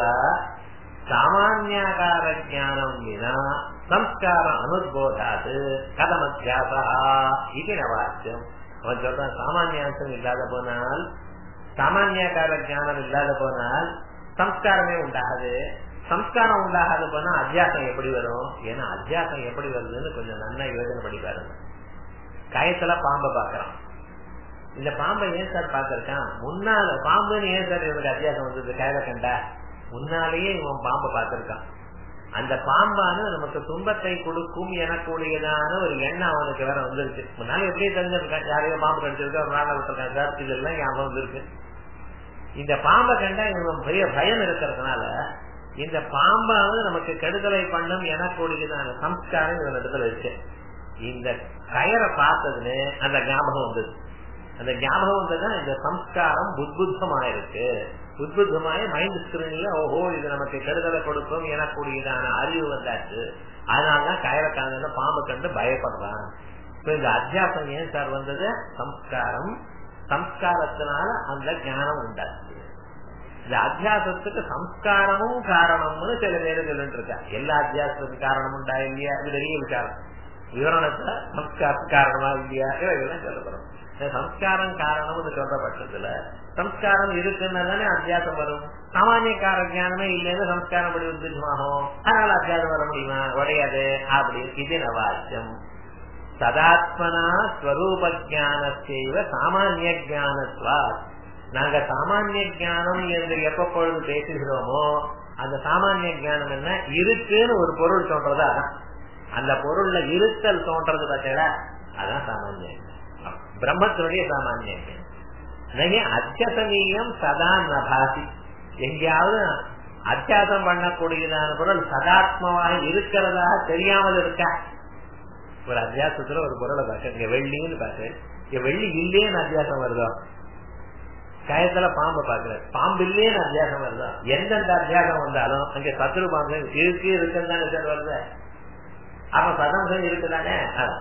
சாமான்யாகார ஞானம் வினா சம்ஸ்கார அனுபோதாது கதமத்தியாசா இது நவாச்சியம். அவன் சொல்றான், சாமானியாம்சம் இல்லாத போனால், சாமான்யாகார ஞானம் இல்லாத போனால் சம்ஸ்காரமே உண்டாகாது. சம்ஸ்காரம் உண்டாகாத போனா அத்தியாசம் எப்படி வரும்? ஏன்னா அத்தியாசம் எப்படி வருதுன்னு கொஞ்சம் நல்லா யோசனை பண்ணி பாருங்க. கயத்துல பாம்பை பாக்குறான். இந்த பாம்பை ஏன் சார் பாத்திருக்கான்? முன்னால பாம்புன்னு ஏன் சார் இவனுக்கு அத்தியாசம் வந்தது? கயல கண்டா முன்னாலேயே இவன் பாம்பை பார்த்திருக்கான். அந்த பாம்பானு நமக்கு துன்பத்தை கொடுக்கும் எனக்கூடியதான ஒரு எண்ணம் அவனுக்கு வேற வந்துருக்கு. முன்னால எப்படி தெரிஞ்சிருக்கான்? யாரையோ பாம்பு கடிச்சிருக்கா, ஒரு நாளை விட்டுருக்கான் சார், இதெல்லாம் ஞாபகம் வந்துருக்கு. இந்த பாம்பை கண்டா இவன் பெரிய பயம் இருக்கிறதுனால இந்த பாம்பாவது நமக்கு கெடுதலை பண்ணும் எனக்கூடியதான சம்ஸ்காரம் இவன் இடத்துல இருக்கு. இந்த கயரை பார்த்ததுன்னு அந்த ஞாபகம் வந்தது. அந்த ஞாபகம் வந்ததுன்னா இந்த சம்ஸ்காரம் புத்புத்தமாயிருக்கு. புத்புத்தமாய மைண்ட் ஸ்கிரீன்ல ஓஹோ இது நமக்கு கெடுதலை கொடுக்கும் எனக்கூடியதான அறிவு வந்தாச்சு. அதனாலதான் கயரை காண பாம்பு கண்டு பயப்படுறான். இந்த அத்தியாசம் ஏன் சார் வந்தது? சம்ஸ்காரம். சம்ஸ்காரத்தினால அந்த ஞானம் உண்டாச்சு. இந்த அத்தியாசத்துக்கு சம்ஸ்காரமும் காரணம்னு சில பேரு சொல்லிட்டு இருக்கா. எல்லா அத்தியாசத்துக்கு காரணம் உண்டா இல்லையா? இது பெரிய விசாரம். விவரணத்துல சம்ஸ்கார காரணமா இல்லையா இதெல்லாம் சொல்லப்படும். சம்ஸ்காரம் காரணம்னு சொல்லப்பட்டதுல சம்ஸ்காரம் இருக்குன்னா தானே அத்தியாசம் வரும். சாமானிய கார ஜானமே இல்லைன்னு சம்ஸ்காரம் படி உத்திமாகும். அதனால அத்தியாசம் வர முடியுமா? உடையாது. அப்படி இது நவாச்சியம். சதாத்மனா ஸ்வரூப ஜானத்தைவ சாமானிய ஜானத்வா. நாங்க சாமானிய ஜானம் என்று எப்ப பொழுது பேசுகிறோமோ அந்த சாமானிய ஜானம் என்ன? இருக்குன்னு ஒரு பொருள் தோன்றதா, அந்த பொருள்ல இருத்தல் தோன்றது பார்த்தீங்களா, அதான் சாமானிய பிரம்மத்தினுடைய சாமானிய. நகி அத்தியசனீயம் சதா நபாசி. எங்கேயாவது அத்தியாசம் பண்ணக்கூடியதான பொருள் சதாத்மமாக இருக்கிறதா தெரியாமல் இருக்கா? ஒரு அத்தியாசத்துல ஒரு பொருளை பார்க்க, இங்க வெள்ளின்னு பார்க்க, இங்க வெள்ளி இல்லேன்னு அத்தியாசம் வருதோ? கயத்துல பாம்பு பாக்குற, பாம்பு இல்லேன்னு அத்தியாசம் வருதோ? எந்தெந்த அத்தியாசம் வந்தாலும் அங்க சத்ரு பாம்பு இருக்கு இருக்குன்னு தானே வருது. அப்ப சதம்சம் இருக்குதானே?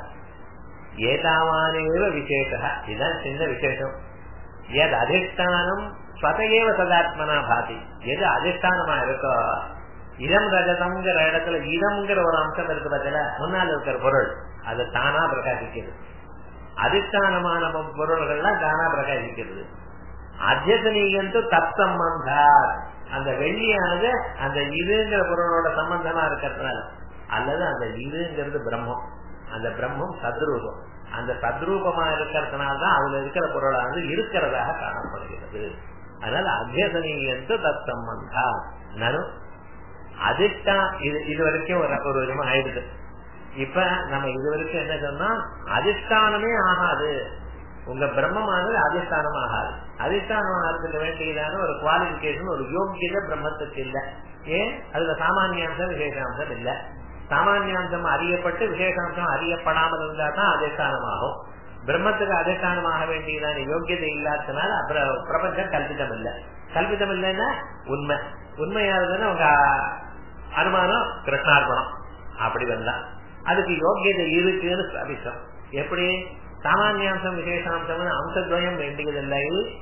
ஏதாவானேவ விசேஷா, இதுதான் சின்ன விசேஷம். எது அதிஷ்டானம் ஸ்வதேவ சதாத்மனா பாதி. எது அதிஷ்டானமா இருக்கோ, இதம் ரஜதம்ங்கிற இடத்துல இதம்ங்கிற ஒரு அம்சம் இருக்கு பார்த்தல, முன்னால் இருக்கிற பொருள் அது தானா பிரகாசிக்கிறது. அதிஷ்டானமான பொருள்கள்லாம் தானா பிரகாசிக்கிறது. அத்தியசனீயந்து தற்சம்பந்தா, அந்த வெள்ளியானது அந்த இதுங்கிற பொருளோட சம்பந்தமா இருக்கிறதுனால, அல்லது அந்த இதுங்கிறது பிரம்மம், அந்த பிரம்மம் சத்ரூபம், அந்த சத்ரூபமா இருக்கிறதுனால்தான் அதுல இருக்கிற பொருளானது இருக்கிறதாக காணப்படுகிறது. அதனால அத்தியசனீயந்து தற்சம்பந்தா நனு அதிஷ்டா. இது இது வரைக்கும் ஒரு விதமா ஆயிடுது. இப்ப நம்ம இது வரைக்கும் என்ன சொன்னா, அதிஷ்டானமே ஆகாது, உங்க பிரம்மமானது அதிஷ்டானம் ஆகாது. அதிஷ்டானம் ஆகிறதுக்கு வேண்டியதான ஒரு குவாலிபிகேஷன், ஒரு யோகியதை பிரம்மத்துக்கு இல்ல. ஏன்? அதுல சாமானியாம்சம் விசேஷாம்சம் இல்ல. சாமானியாம்சம் அறியப்பட்டு விசேஷாம்சம் அறியப்படாமல் இருந்தா தான் அதிஷ்டானமாகும். பிரம்மத்துக்கு அதிஷ்டானமாக வேண்டியதான யோகியதை இல்லாததுனால பிரபஞ்சம் கல்பிதம் இல்ல. கல்பிதம் இல்லைன்னா உண்மை. உண்மையானதுன்னா உங்க அனுமானம் கிருஷ்ணார்பணம் அப்படி வந்தா அதுக்கு யோகியதை இருக்குன்னு ஸ்தாபித்தோம். எப்படி? சாமானியாம்சம் விசேஷாம்சம் அம்சத்வயம் வேண்டியதில்லை.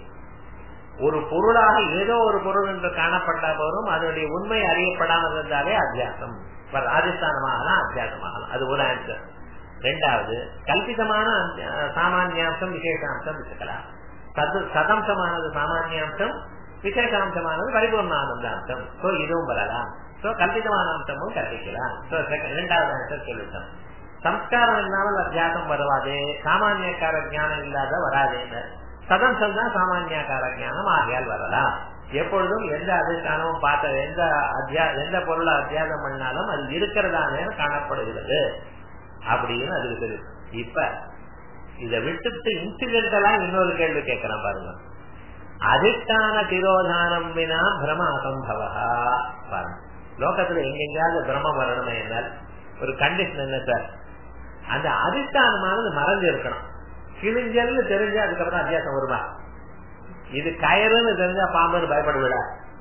ஒரு பொருளாக ஏதோ ஒரு பொருள் என்று காணப்பட்டா போதும் அதனுடைய உண்மை அறியப்படாமல் இருந்தாலே அத்தியாசம், அதிஷ்டானமாகலாம் அத்தியாசமாகலாம். அது ஒரு ஆன்சர். ரெண்டாவது, கல்பிதமான சாமானியாம்சம் விசேஷாம்சம் வச்சுக்கலாம். சதம்சமானது சாமானியாம்சம், விசேஷாம்சமானது பரிபூர்ணானந்தாம்சம். சோ இதுவும் வரலாம். சோ கல்பிதமான அம்சமும் கற்பிக்கலாம். இரண்டாவது ஆன்சர் சொல்லிட்டோம். சம்ஸ்காரம் இல்லாமல் அத்தியாசம் வருவாதே, சாமானியக்கார ஜானம் இல்லாத வராதேன்னு. சதம்சம் தான் சாமானியக்கார ஜானம், ஆகையால் வரலாம். எப்பொழுதும் எந்த அதிஷ்டானமும் பார்த்த எந்த அத்தியா எந்த பொருளை அத்தியாசம் பண்ணாலும் அது இருக்கிறதானே காணப்படுகிறது அப்படின்னு அதுக்கு தெரியும். இப்ப இதை விட்டுட்டு இன்சிடென்டலா இன்னொரு கேள்வி கேட்கிறேன் பாருங்க. அதிஷ்டான திரோதானம் வினா பிரம அசம்பவா. பாருங்க, லோகத்துல எங்கெங்காவது பிரம்ம வரணுமே என்றால் ஒரு கண்டிஷன் என்ன சார்? அந்த அதிஷ்டானமானது மறைஞ்சு இருக்கணும். கிழிஞ்சல்னு தெரிஞ்சு அதுக்கப்புறம் அத்தியாசம் வருமா? இது கயறுன்னு தெரிஞ்சா பாம்புன்னு பயப்படுவிடா.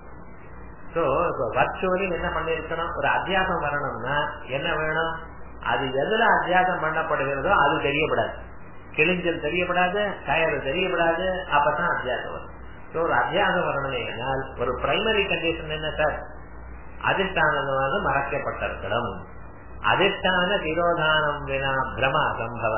சோ வர்ச்சுவலி என்ன பண்ணி இருக்கணும்? ஒரு அத்தியாசம் வரணும்னா என்ன வேணும்? அது எதுல அத்தியாசம் பண்ணப்படுகிறதோ அது தெரியப்படாது. கிழிஞ்சல் தெரியப்படாது, கயறு தெரியப்படாது, அப்பதான் அத்தியாசம் வரும். ஒரு அத்தியாசம் வரணுமே என்றால் ஒரு பிரைமரி கண்டிஷன் என்ன சார்? அதிஷ்டானது மறைக்கப்பட்டிருக்கணும். அதிஷ்டான திரோதானம் வினா பிரம அசம்பவ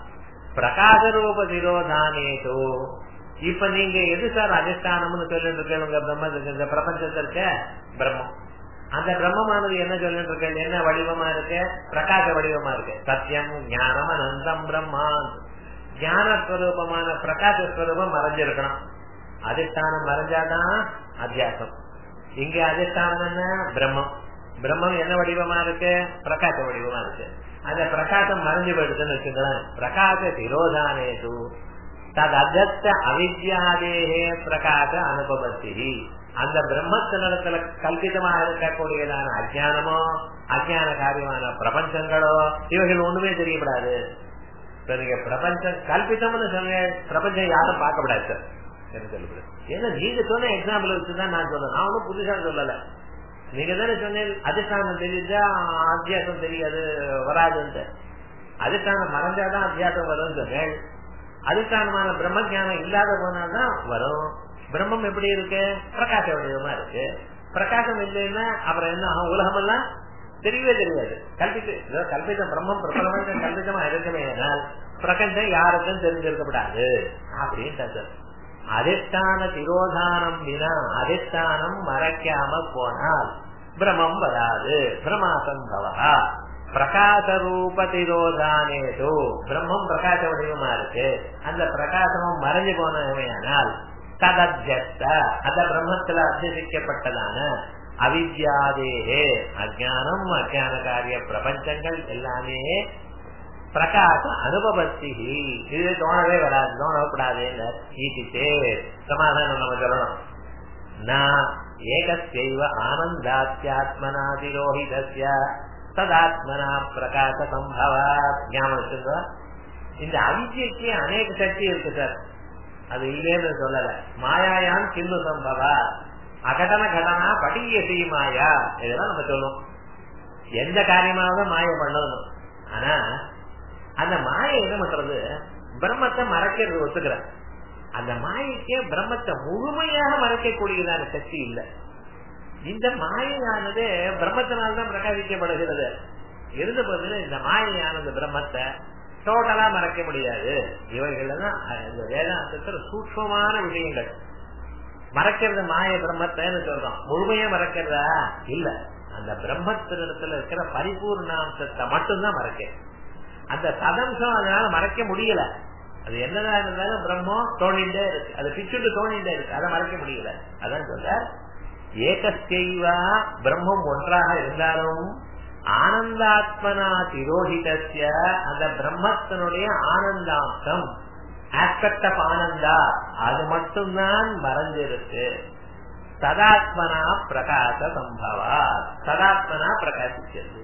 பிரகாசரூப திரோதானேதோ. இப்ப நீங்க எது சார் அதிஷ்டானம்னு சொல்லிட்டு இருக்கீங்க? பிரம்மத்துக்கு, இந்த பிரபஞ்சத்திற்கு பிரம்மம். அந்த பிரம்மமானது என்ன சொல்லிட்டு இருக்க? என்ன வடிவமா இருக்கு? பிரகாச வடிவமா இருக்கு. சத்தியம் ஞானம் அனந்தம் பிரம்மான். ஞானஸ்வரூபமான பிரகாசஸ்வரூபம் மறைஞ்சிருக்கணும். அதிஷ்டானம் மறைஞ்சாதான் அத்தியாசம். இங்க அதிஷ்டானம் என்ன? பிரம்மம். பிரம்மம் என்ன வடிவமா இருக்கு? பிரகாச வடிவமா இருக்கு. அந்த பிரகாசம் மறைஞ்சு போயிடுதுன்னு வச்சுக்கலாம். பிரகாச திரோதானேது தது அகத்த அவித்யாதேகே பிரகாச அனுபவத்தி. அந்த பிரம்மத்தினிடத்துல கல்பிதமாக இருக்கக்கூடியதான அஜானமோ அஜான காரியமான பிரபஞ்சங்களோ இவைகள் ஒண்ணுமே தெரியப்படாது. நீங்க பிரபஞ்சம் கல்பிதம்னு சொன்ன பிரபஞ்சம் யாரும் பார்க்கப்படாது சார். ஏன்னா நீங்க சொன்ன எக்ஸாம்பிள் வச்சுதான் நான் சொல்றேன். நான் ஒன்னும் புதுசா சொல்லல. நீங்க தானே சொன்னேன் அதிஷ்டானம் தெரிஞ்சா அத்தியாசம் தெரியாது வராதுன்ட்டு. அதிஷ்டானம் மறைஞ்சாதான் அத்தியாசம் வரும் சொன்னேன். அதிஷ்டானமான பிரம்ம ஜானம் இல்லாத போனால்தான் வரும். பிரம்மம் எப்படி இருக்கு? பிரகாச வடிவமா இருக்கு. பிரகாசம் இல்லைன்னா அப்புறம் என்ன ஆகும்? உலகம் எல்லாம் தெரியவே தெரியாது. கல்பித்த கல்பித்த பிரம்மம் பிரபலமாக கல்பித்தமா இருக்கவே பிரபஞ்சம் யாருக்கும் தெரிஞ்சிருக்கப்படாது அப்படின்னு. அதிஷ்டான திரோதானம் வினா அதிஷ்டானம் மறைக்காம போனால் பிரம்மம் வராது. பிரமாசம்பவா பிரகாச ரூப திரோதானேதோ. பிரம்மம் பிரகாச வடிவமா இருக்கு. அந்த பிரகாசமும் மறைஞ்சு போனவையானால் ததத்யஸ்த அந்த பிரம்மத்துல அத்தியசிக்கப்பட்டதான அவித்யாதேகே அஜானம் அஜான காரிய பிரபஞ்சங்கள் எல்லாமே பிரகாச அனுபவத்தி இது தோணவே வராது, தோணப்படாது. சமாதானம் நம்ம சொல்லணும். நான் ஏகஸ்யைவ ஆனந்தாத்யாத்மனாதிரோஹிதஸ்ய ததாத்மனா பிரகாச சம்பவாத். ஞாபகம் வச்சுங்க. இந்த அவித்யக்கு அநேக சக்தி இருக்கு சார், அது இல்லைன்னு சொல்லல. மாயாயான் கிந்து சம்பவா அகடன கடனா பட்டியசி மாயா, இதெல்லாம் நம்ம சொல்லுவோம். எந்த காரியமாவது மாய பண்ணணும். ஆனா அந்த மாயை என்ன பண்றது, பிரம்மத்தை மறைக்கிறது ஒத்துக்கிற. அந்த மாயைக்கே பிரம்மத்தை முழுமையாக மறைக்கக்கூடியதான சக்தி இல்லை. இந்த மாயையானது பிரம்மத்தினால்தான் பிரகாசிக்கப்படுகிறது. இருந்த போதில இந்த மாயையானது பிரம்மத்தை டோட்டலா மறைக்க முடியாது. இவைகள் தான் இந்த வேதாந்தத்துல சூட்சமான விஷயங்கள். மறைக்கிறது மாய பிரம்மத்தைன்னு சொல்றோம், முழுமையா மறைக்கிறதா இல்ல. அந்த பிரம்மத்தினிடத்துல இருக்கிற பரிபூர்ணாம்சத்தை மட்டும்தான் மறைக்க. அந்த சதம்சம் அதனால மறைக்க முடியல. அது என்னதான் இருந்தாலும் பிரம்மம் தோணிண்டே இருக்கு, அது பிச்சுட்டு தோணிண்டே இருக்கு, அதை மறைக்க முடியல. அதான் சொல்ற ஏகஸ்யைவா பிரம்மம் ஒன்றாக இருந்தாலும் ஆனந்தாத்மனா திரோஹிதஸ்ய அந்த பிரம்மத்தினுடைய ஆனந்தாம்சம் ஆஸ்பெக்ட் ஆஃப் ஆனந்தா அது மட்டும்தான் மறைஞ்சிருக்கு. சதாத்மனா பிரகாச சம்பவா, சதாத்மனா பிரகாசிக்கிறது.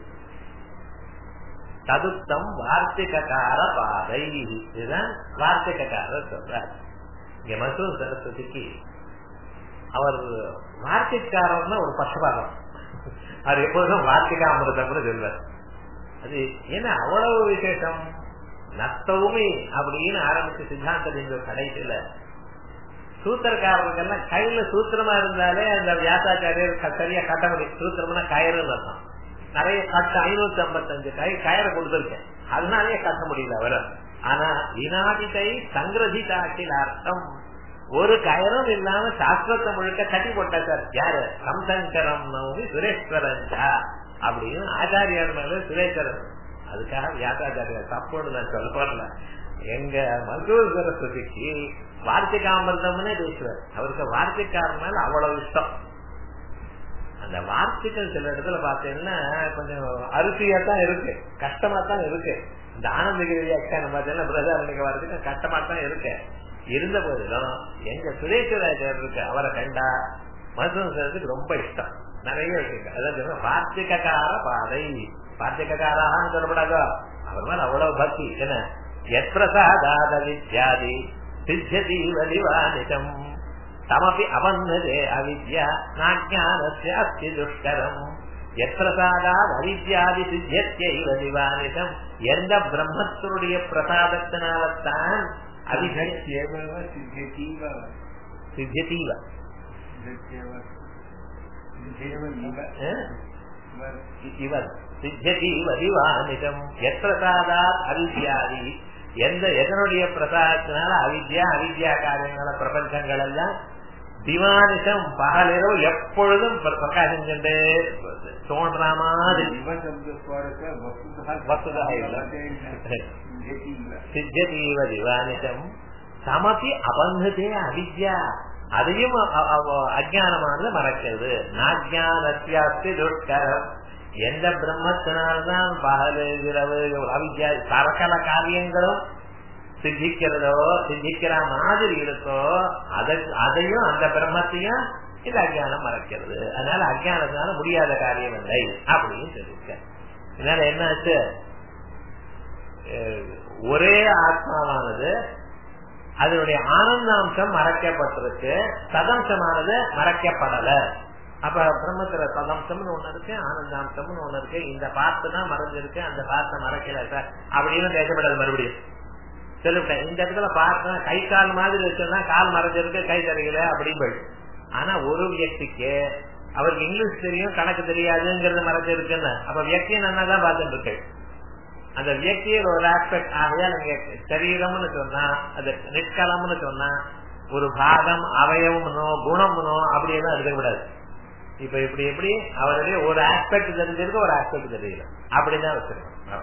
ததுத்தம் வார்த்திகார பாதை, இதுதான் வார்த்திகாரர் சொல்றார். இங்க மசூர் சரஸ்வதிக்கு அவர் வார்த்தைக்காரர்னா ஒரு பட்சபாதம். அவர் எப்போதும் வார்த்திகா அமிர்தம்னு சொல்வார். அது ஏன்னா அவ்வளவு விசேஷம். நத்தவுமே அப்படின்னு ஆரம்பிச்ச சித்தாந்த கடைசியில சூத்திரக்காரர்கள்லாம் கையில சூத்திரமா இருந்தாலே அந்த வியாசாச்சாரியர் சரியா கட்ட முடியும். சூத்திரம்னா கயிறுன்னு அர்த்தம். நிறைய கட்ட ஐநூத்தி ஐம்பத்தஞ்சு கை கயிறை கொடுத்திருக்கேன், அதனாலேயே கட்ட முடியல அவர். ஆனா வினாதிதை சங்கிரதிதாக்கில் அர்த்தம் ஒரு கயிறும் இல்லாம சாஸ்திரத்தை முழுக்க கட்டி போட்டார். யாரு? சம்சங்கரம் சுரேஸ்வரன்டா அப்படின்னு ஆச்சாரியார் மேல சுரேஸ்வரன். அதுக்காக வியாசாச்சாரியார் தப்புன்னு நான் சொல்ல வரல. எங்க மசூர் சரஸ்வதிக்கு வார்த்தைக்காமிர்தம்னே பேசுவார். அவருக்கு வார்த்தைக்காரன் மேல அவ்வளவு இஷ்டம். அந்த வார்த்தைகள் சில இடத்துல பார்த்தீங்கன்னா கொஞ்சம் அரிசியா தான் இருக்கு, கஷ்டமா தான் இருக்கு. இந்த ஆனந்தகிரி வியாக்கியானம் பார்த்தீங்கன்னா பிரதாரணிக்கு வார்த்தைக்கு கஷ்டமா தான் இருக்கு. இருந்த போதிலும் எங்க சுரேஸ்வராச்சாரியர் இருக்கு, அவரை கண்டா மசூருக்கு ரொம்ப இஷ்டம். நிறைய இருக்கு. அதான் வார்த்திகார பாதை, வார்த்திகாரான்னு சொல்லப்படாதோ அவர் மேல அவ்வளவு பக்தி. என்ன எத்ரசாதாத வித்யாதி சித்தி வலிவானிதம் தமபி அவன்னதே அவித்யா நாஞானஸ்ய அஸ்தி துஷ்கரம். எத்ரசாதாத் அவித்யாதி சித்தியை வலிவானிதம். எந்த பிரம்மத்தினுடைய பிரசாதத்தினால்தான் அவித்யாதி எந்த எதனுடைய பிரசாதத்தினால அவித்யா அவித்யா காரியங்கள பிரபஞ்சங்கள் எல்லாம் திவானிஷம் பகலிரவு எப்பொழுதும் பிரகாசம் சென்றே தோன்ற மாதிரி சித்தியதீவ திவானிஷம் சமபி அபந்ததே அவித்யா அதையும் அஜானமானது மறைக்கிறது. நாஜானஸ்யாஸ்தி துஷ்கரம். எந்த பிரம்மத்தினால்தான் பகல் இரவு அவித்யா சரக்கல காரியங்களும் சித்திக்கிறதோ சித்திக்கிற மாதிரி இருக்கோ அதையும் அந்த பிரம்மத்தையும் இந்த அஜானம் மறைக்கிறது. அதனால அஜானத்தினால முடியாத காரியம் இல்லை அப்படின்னு சொல்லியிருக்க. அதனால என்னாச்சு, ஒரே ஆத்மாவானது அதனுடைய ஆனந்தாம்சம் மறைக்கப்பட்டிருக்கு, சதம்சமானது மறைக்கப்படல. அப்ப பிரம்மத்துல சதம்சம்னு ஒண்ணு இருக்கு, ஆனந்தாம்சம்னு ஒண்ணு இருக்கு. இந்த பார்த்து தான் மறைஞ்சிருக்கு, அந்த பார்த்த மறைக்கல சார் அப்படின்னு பேசப்படாது. மறுபடியும் சொல்லிவிட்டேன். இந்த இடத்துல பார்த்தா கை கால் மாதிரி வச்சிருந்தா கால் மறைஞ்சிருக்கு, கை தெரியல அப்படின்னு. ஆனா ஒரு வியக்திக்கு அவருக்கு இங்கிலீஷ் தெரியும், கணக்கு தெரியாதுங்கிறது மறைஞ்சிருக்குன்னு. அப்ப வியக்தியை நன்னாதான் பார்த்துட்டு இருக்கு. அந்த வியக்தியில் ஒரு ஆஸ்பெக்ட் ஆகையா நீங்க சரீரம்னு சொன்னா அது நிஷ்கலம்னு சொன்னா ஒரு பாகம் அவயவம்னோ குணம்னோ அப்படியெல்லாம் இருக்கக்கூடாது. இப்ப இப்படி எப்படி அவருடைய ஒரு ஆஸ்பெக்ட் தெரிஞ்சிருக்கு, ஒரு ஆஸ்பெக்ட் தெரியல, அப்படிதான் வச்சிருக்கோம்.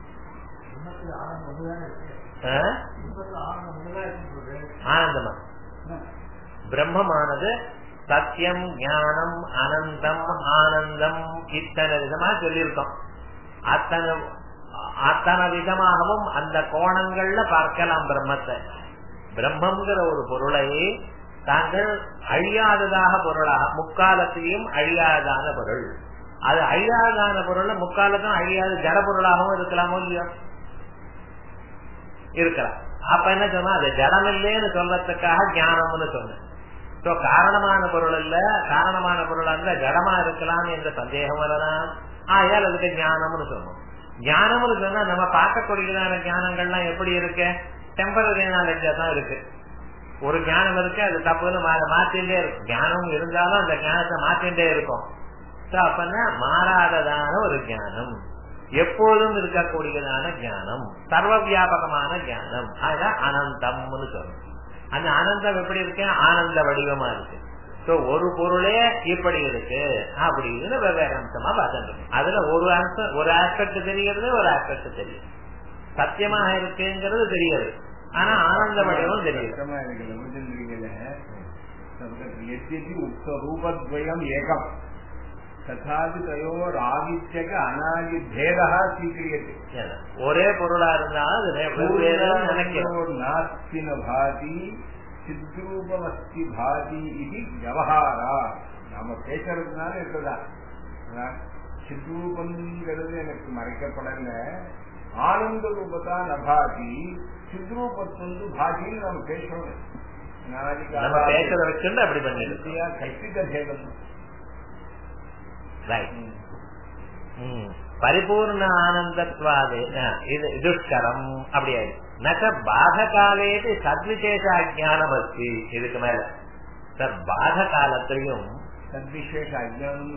ஆனந்தமா பிரம்மமானது சத்தியம் ஞானம் அனந்தம் ஆனந்தம் இத்தனை விதமா சொல்லியிருக்கோம். அத்தனை அத்தனை விதமாகவும் அந்த கோணங்கள்ல பார்க்கலாம் பிரம்மத்தை. பிரம்மங்கிற ஒரு பொருளை தாங்கள் அழியாததாக பொருளாக, முக்காலத்திலையும் அழியாததான பொருள், அது அழியாததான பொருள் முக்காலத்தும் அழியாத ஜட பொருளாகவும் இருக்கலாமோ இல்லையோ? இருக்கலாம். அப்ப என்ன சொன்னா அது ஜடம் இல்லைன்னு சொல்றதுக்காக ஞானம்னு சொன்னேன். காரணமான பொருள் இல்ல, காரணமான பொருள் அல்ல, ஜடமா இருக்கலாம் என்ற சந்தேகம் வரலாம். ஆயால் அதுக்கு ஞானம்னு சொன்னோம். ஞானம்னு சொன்னா நம்ம பார்க்கக்கூடியதான ஞானங்கள்லாம் எப்படி இருக்கு? டெம்பரரி நாலேஜா தான் இருக்கு. ஒரு ஞானம் இருக்கு, அது தப்புன்னு மாத்திட்டே இருக்கும். ஞானம் இருந்தாலும் அந்த ஞானத்தை மாத்திட்டே இருக்கும். அப்பன்னா மாறாததான ஒரு ஞானம், எப்போதும் இருக்கக்கூடியதான ஞானம், சர்வ வியாபகமான ஞானம், அதுதான் அனந்தம்னு சொல்றோம். அந்த ஆனந்தம் எப்படி இருக்கு? ஆனந்த வடிவமா இருக்கு. ஒரு பொருளே இப்படி இருக்கு அப்படின்னு வெவ்வேறு அம்சமா பார்த்துட்டு, அதுல ஒரு அம்சம் ஒரு ஆஸ்பெக்ட் தெரிகிறது, ஒரு ஆஸ்பெக்ட் தெரியுது. சத்தியமாக இருக்குங்கிறது தெரியுது, ஆனா ஆனந்த வடிவம் தெரியுது. ரூபத்வயம் ஏகம் ததாதி தயோர் ஆதித்யக அநாதி பேதா ஸ்வீகிரியதே. ஒரே பொருளா இருந்தாலும் நாஸ்தின பாதி சித்ரூபமஸ்தி பாதி இது விவகாரா. நாம பேசுறதுனால இருக்குதா சித்ரூபங்கிறது எனக்கு மறைக்கப்படல, ஆனந்த ரூபத்தா நபாதி சித்ரூபத்து பாதின்னு நம்ம பேசுறோம். பேசுறத வச்சு அப்படி பண்ணிருக்கியா கற்பித பேதம் பரிபூர்ண ஆனந்தத்வாதே இது துஷ்கரம் அப்படி ஆயிடுச்சு. பாத காலேது சத்விசேஷ அஜானம் அஸ்தி. இதுக்கு மேல சார் பாத காலத்திலையும் சத்விசேஷ அஜானம்,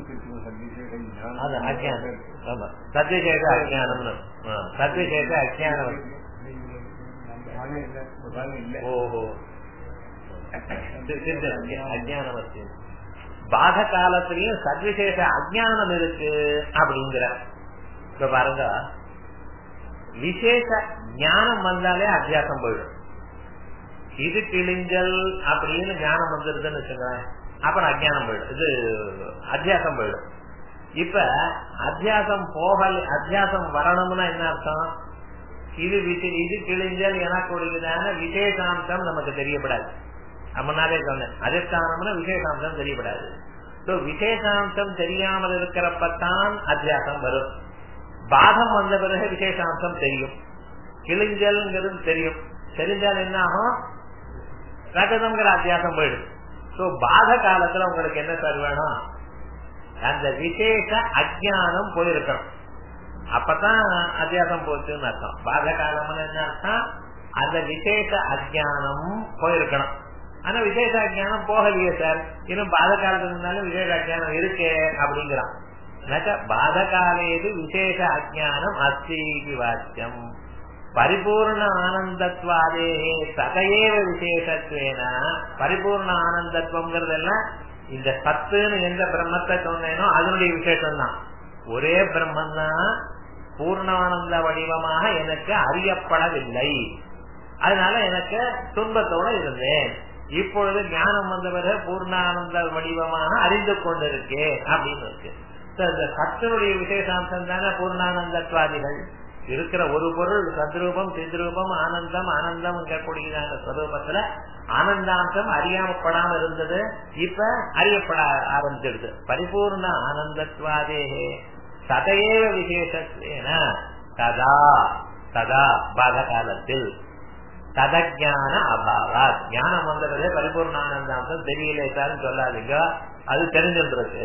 சத்விசேஷ அஜானம், சத்விசேஷ அஜானம். ஓஹோ அஜானம் அஸ்தி. பாத காலத்திலையும் சத்விசேஷ அஜானம் இருக்கு அப்படிங்கிற. இப்ப பாருங்க, விசேஷ ஞானம் வந்தாலே அத்தியாசம் போயிடும். இது கிழிஞ்சல் அப்படின்னு ஞானம் வந்துருதுன்னு வச்சுக்கோங்க, அப்புறம் அஜானம் போயிடும், இது அத்தியாசம் போயிடும். இப்ப அத்தியாசம் போகல் அத்தியாசம் வரணும்னா என்ன அர்த்தம்? இது இது கிழிஞ்சல் எனக்குரியதான விசேஷாம்சம் நமக்கு தெரியப்படாது. முன்னாலே சொன்னேன், அதிஷ்டானம்னா விசேஷாம்சம் தெரியப்படாது. விசேஷாம்சம் தெரியாமல் இருக்கிறப்பத்தான் அத்தியாசம் வரும். பாதம் வந்த பிறகு விசேஷாம்சம் தெரியும், கிழிஞ்சல்ங்கிறது தெரியும். தெரிஞ்சால் என்ன ஆகும்? ரகதம்ங்கிற அத்தியாசம் போயிடும். சோ பாத காலத்துல உங்களுக்கு என்ன சார் வேணும்? அந்த விசேஷ அஜானம் போயிருக்கணும், அப்பதான் அத்தியாசம் போச்சுன்னு அர்த்தம். பாத காலம்னு என்ன அர்த்தம்? அந்த விசேஷ அஜானம் போயிருக்கணும். ஆனா விசேஷ அஜானம் போகலையே சார், இன்னும் பாத காலத்துக்கு முன்னாலும் விசேஷ அஜானம் இருக்கே அப்படிங்கிறான். பாத காலேது விசேஷ அஜானம் அஸ்தி வாக்கியம். பரிபூர்ண ஆனந்தத்வாதே சதையேவ விசேஷத்வேன. பரிபூர்ண ஆனந்தத்துவம்ங்கிறதெல்லாம் இந்த சத்துன்னு எந்த பிரம்மத்தை சொன்னேனோ அதனுடைய விசேஷம் தான். ஒரே பிரம்மன் தான் பூர்ணானந்த வடிவமாக எனக்கு அறியப்படவில்லை, அதனால எனக்கு துன்பத்தோட இருந்தேன். இப்பொழுது ஞானம் வந்தவரை பூர்ணானந்த வடிவமாக அறிந்து கொண்டிருக்கே அப்படின்னு இருக்கு. இந்த சத்தினுடைய விசேஷாம்சம் தானே பூர்ணானந்தத்வாதிகள். இருக்கிற ஒரு பொருள் சத்ரூபம் சித்ரூபம் ஆனந்தம் ஆனந்தம் கூடியதான ஸ்வரூபத்துல ஆனந்தாம்சம் அறியாமப்படாம இருந்தது, இப்ப அறியப்பட ஆரம்பிச்சிருது. பரிபூர்ண ஆனந்தத்வாதே சதையேவ விசேஷத்வேன ததா ததா பாத காலத்தில் ததஜான அபாவா. ஞானம் வந்ததே பரிபூர்ண ஆனந்தாம்சம் தெரியலேட்டான்னு சொல்லாதீங்க, அது தெரிஞ்சிருக்கு.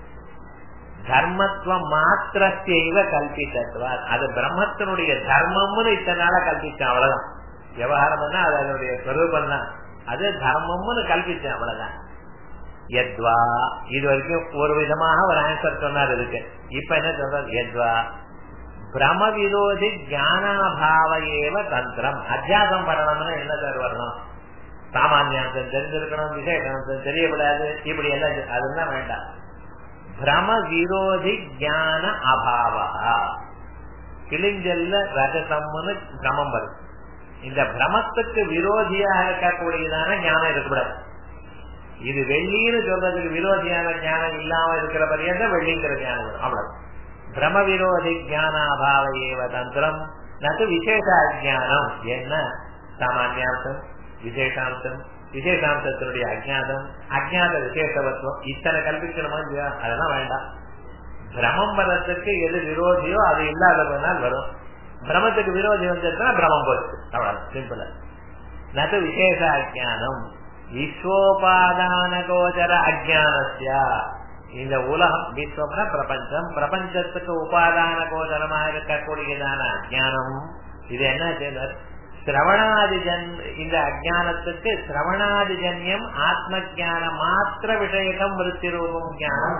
தர்மத்துவம் மாத்திரத்தைவ கல்பித்தத்வார். அது பிரம்மத்தினுடைய தர்மம்னு இத்தனை நாள கல்பிச்சேன், அவ்வளவுதான். விவகாரம் பண்ணா அது அதனுடைய ஸ்வரூபம் தான், அது தர்மம்னு கல்பிச்சேன், அவ்வளவுதான். எத்வா இது வரைக்கும் ஒரு விதமாக ஒரு ஆன்சர் சொன்னார் இருக்கு. இப்ப என்ன சொல்றார்? எத்வா பிரம விரோதி ஞானாபாவ ஏவ தந்திரம். அத்தியாசம் பண்ணணும்னா என்ன சார் வரணும்? சாமானியாம்சம் தெரிஞ்சிருக்கணும், விசேஷாம்சம் தெரியப்படாது, இப்படி எல்லாம் அதுதான் வேண்டாம். பிரம விரோதி ஞான அபாவா. கிழிஞ்சல்ல ரஜதம்னு பிரமம் வரும். இந்த பிரமத்துக்கு விரோதியாக இருக்கக்கூடியதான ஞானம் இருக்கக்கூடாது. இது வெள்ளின்னு சொல்றதுக்கு விரோதியான ஞானம் இல்லாம இருக்கிற பரியந்த வெள்ளிங்கிற ஞானம் வரும், அவ்வளவு. பிரம விரோதி ஞானாபாவ ஏவ தந்திரம் நது விசேஷ அஜானம். என்ன சாமானியாம்சம், விசேஷாம்சம், விசேஷாம்சத்தினுடைய அஜானம், அஜாத விசேஷவத்துவம், இத்தனை கல்பிக்கணுமா இல்லையா? அதெல்லாம் வேண்டாம். பிரமம் வர்றதுக்கு எது விரோதியோ அது இல்லாததுனால் வரும். பிரமத்துக்கு விரோதி வந்துருச்சுன்னா பிரமம் போச்சு. அவ்வளவு சிம்பிளா. நது விசேஷ அஜானம் விஸ்வோபாதான கோச்சர அஜானஸ்யா. இந்த உலகம் விஸ்வம்னா பிரபஞ்சம், பிரபஞ்சத்துக்கு உபாதான கோச்சரமாக இருக்கக்கூடியதான அஜானம். இது என்ன செய்தார்? சிரவணாதிஜன். இந்த அஜானத்துக்கு சிரவணாதிஜன்யம் ஆத்ம ஜான மாத்திர விஷயகம் விருத்தி ரூபம் ஞானம்.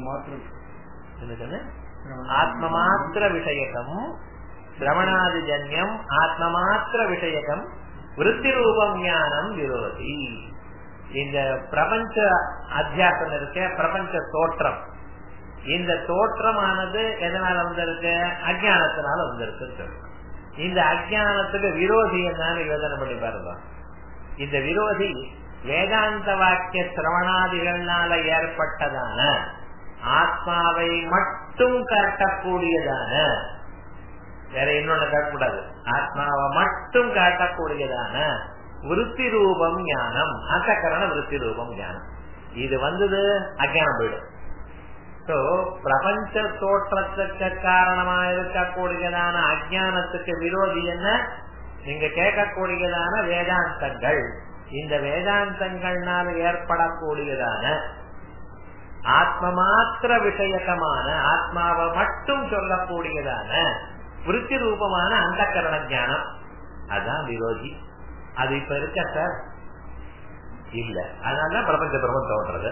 ஆத்ம மாத்திர விஷயகம் சிரவணாதிஜன்யம் ஆத்ம மாத்திர விஷயகம் விருத்தி ரூபம் ஞானம் விரோதி. இந்த பிரபஞ்ச அத்தியாசம் இருக்க, பிரபஞ்ச தோற்றம், இந்த தோற்றமானது எதனால வந்திருக்கு? அஜானத்தினால வந்திருக்கு. இந்த அஜானத்துக்கு விரோதி என்னன்னு யோசனை பண்ணி பாருங்க. இந்த விரோதி வேதாந்த வாக்கிய சிரவணாதிகள்னால ஏற்பட்டதான ஆத்மாவை மட்டும் காட்டக்கூடியதான, வேற இன்னொன்னு காட்டக்கூடாது, ஆத்மாவை மட்டும் காட்டக்கூடியதான விருத்தி ரூபம் ஞானம், அசக்கரண விருத்தி ரூபம் ஞானம். இது வந்தது அஜானம் போயிடும். சோ பிரபஞ்ச தோற்றத்துக்கு காரணமா இருக்கக்கூடியதான அஜானத்துக்கு விரோதி என்ன? நீங்க கேட்கக்கூடியதான வேதாந்தங்கள். இந்த வேதாந்தங்கள்னால ஏற்படக்கூடியதான ஆத்ம மாத்திர விஷயகமான, ஆத்மாவை மட்டும் சொல்லக்கூடியதான விருத்தி ரூபமான அந்த கரண ஞானம், அதான் விரோதி. அது இப்ப இருக்க சார் இல்ல. அதனாலதான் பிரபஞ்ச பிரம்மம் தோன்றது.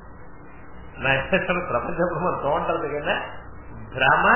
பிரபஞ்ச பிரம்மம் தோன்றதுக்கு என்ன? பிரம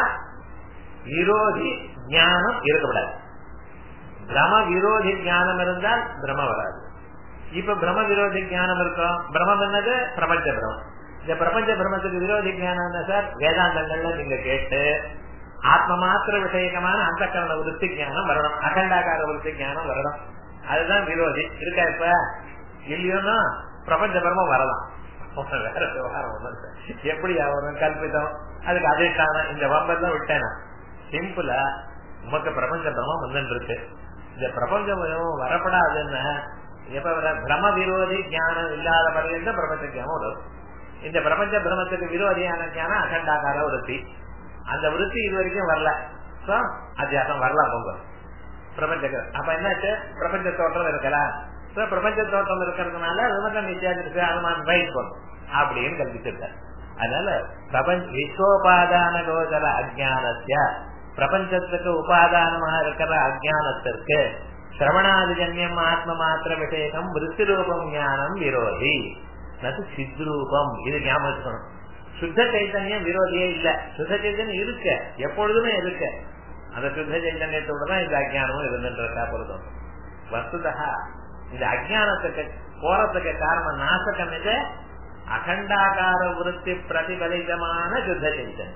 விரோதி ஞானம் இருக்கக்கூடாது. பிரம விரோதி ஞானம் இருந்தால் பிரம வராது. இப்ப பிரம விரோதி ஞானம் இருக்கும். பிரமம் என்னது? பிரபஞ்ச பிரமம். இந்த பிரபஞ்ச பிரம்மத்துக்கு விரோதி ஞானம் என்ன சார்? வேதாந்தங்கள்ல நீங்க கேட்டு ஆத்ம மாத்திர விஷயகமான அந்த கரண விருத்தி ஞானம் வரணும், அகண்டாகார விருத்தி ஞானம் வரணும். அதுதான் விரோதி. இருக்கா இப்ப இல்லையோன்னா பிரபஞ்ச பிரம்மம் வரலாம். வேற விவகாரம் ஒண்ணு எப்படி ஆகணும்? கல்பிதம். அதுக்கு அதிஷ்டான இந்த வம்பெல்லாம் விட்டேனா சிம்பிளா உமக்கு பிரபஞ்ச பிரம்மம் வந்துட்டு இருக்கு. இந்த பிரபஞ்சம் வரப்படாதுன்னு எப்ப வர? பிரம விரோதி ஞானம் இல்லாத வரையில பிரபஞ்ச ஞானம் வரும். இந்த பிரபஞ்ச பிரம்மத்துக்கு விரோதியான ஞானம் அகண்டாகார விருத்தி. அந்த விருத்தி இது வரைக்கும் வரல. அத்தியாசம் வரலாம் போங்க பிரபஞ்ச. அப்ப என்னாச்சு? பிரபஞ்ச தோற்றம் இருக்கலாம். பிரபஞ்ச தோற்றம் இருக்கிறதுனால விமதம் வித்தியாசத்துக்கு அனுமான் வயசு போகும் அப்படின்னு கல்பிச்சிருக்காரு. அதனால பிரபஞ்ச விஸ்வோபாதான கோச்சர அஜானத்திய, பிரபஞ்சத்துக்கு உபாதானமாக இருக்கிற அஜானத்திற்கு சிரவணாதிஜன்யம் ஆத்ம மாத்திர விஷயகம் விருத்தி ரூபம் ஞானம் விரோதி நது சித்ரூபம். இது ஞாபகம் இருக்கணும். சுத்த சைத்தன்யம் விரோதியே இல்ல. சுத்த சைத்தன்யம் இருக்க, எப்பொழுதுமே இருக்க. அந்த சுத்த சைத்தன்யத்தோடதான் இந்த அஜானமும் இருந்துன்றா பொருத்தம். வஸ்துதா இந்த அஜானத்துக்கு போறதுக்கு காரணம் நாசகம் இது அகண்டாகார விருத்தி பிரதிபலிதமான சுத்த சைத்தன்யம்.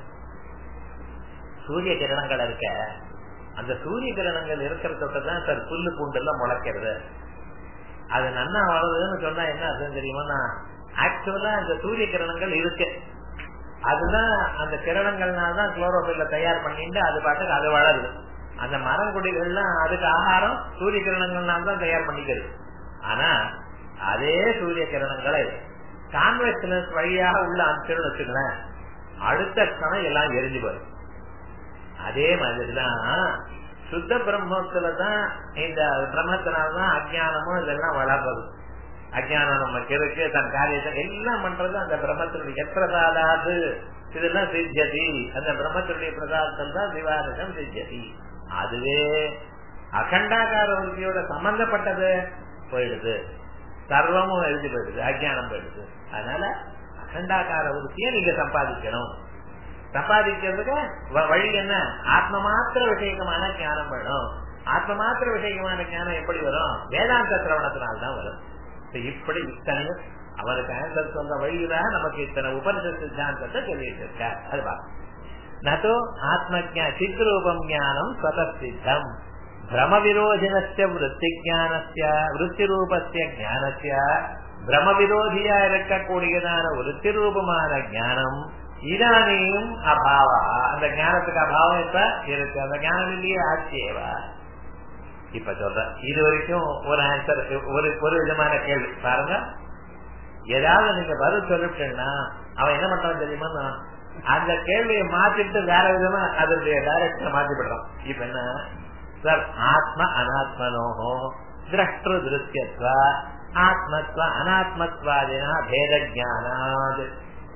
சூரிய கிரணங்கள் இருக்க, அந்த சூரிய கிரணங்கள் இருக்கிறதான் சார் புல்லு பூண்டு எல்லாம் முளைக்கிறது. அது நன்னா வளருதுன்னு சொன்னா என்ன அர்த்தம் தெரியுமா? ஆக்சுவலா அந்த சூரிய கிரணங்கள் இருக்கு. அதுதான் அந்த கிரணங்கள்னால்தான் குளோரோபில்ல தயார் பண்ணிட்டு அது பாட்டுக்கு அது வளருது. அந்த மரங்குடிகள்லாம் அதுக்கு ஆகாரம் சூரிய கிரணங்கள்னால்தான் தயார் பண்ணிக்கிறது. ஆனா அதே சூரிய கிரணங்களை கான்வெக்ஷன் வழியாக உள்ள அனுப்பிச்சு வச்சுக்கிறேன், அடுத்த கணம் எல்லாம் எரிஞ்சு போயிடும். அதே மாதிரிதான் சுத்த பிரம்மத்துலதான் இந்த பிரம்மத்தினால்தான் அஜானமும் இதெல்லாம் வளர்றது. அஜானம் நமக்கு இருக்கு, தன் காரியத்தை எல்லாம் பண்றது அந்த பிரம்மத்தினுடைய பிரசாதாது. இதெல்லாம் சித்தியதி. அந்த பிரம்மத்தினுடைய பிரசாதத்தில் தான் விவாதம் சித்தியதி. அதுவே அகண்டாகார விருத்தியோட சம்பந்தப்பட்டது போயிடுது, சர்வமும் எழுதி போயிடுது, அஜானம் போயிடுது. அதனால அகண்டாகார விருத்தியை நீங்க சம்பாதிக்கணும். சம்பாதிக்கிறதுக்கு வழி என்ன? ஆத்ம மாத்திர விஷயமான ஞானம் வேணும். ஆத்ம மாத்திர விஷயமான ஞானம் எப்படி வரும்? வேதாந்த சிரவணத்தினால்தான் வரும். இப்படி இத்தனையும் அவருக்கு ஆன்சர் சொன்ன வழியில நமக்கு இத்தனை உபனிஷத் சித்தாந்தத்தை சொல்லிட்டு இருக்கார். அது பார்க்க நோ ஆத்ம சித்ரூபம் ஞானம் ஸ்வதசித்தம் பிரம விரோதினஸ்ய விருத்தி ஞானஸ்ய விருத்தி ரூபஸ்ய ஞானஸ்ய பிரம விரோதியா இருக்கக்கூடியதான விருத்தி ரூபமான ஞானம் இதானியும் அபாவா, அந்த ஞானத்துக்கு அபாவம் இப்ப இருக்கு. அந்த ஞானம் இல்லையே ஆட்சியேவா. இப்ப சொல்ற இது வரைக்கும் ஒரு ஆன்சர், ஒரு ஒரு விதமான கேள்வி பாருங்க. ஏதாவது நீங்க பதில் சொல்லிட்டேன்னா அவன் என்ன பண்றான் தெரியுமா, அந்த கேள்வியை மாத்திட்டு வேற விதமா அதனுடைய டைரக்ஷன் மாத்தி விடுறான். இப்ப என்ன சார், ஆத்ம அனாத்மனோஹோ திரஷ்டு திருஷ்யத்வா ஆத்மத்வ அனாத்மத்வாதினா பேத ஜானாத்.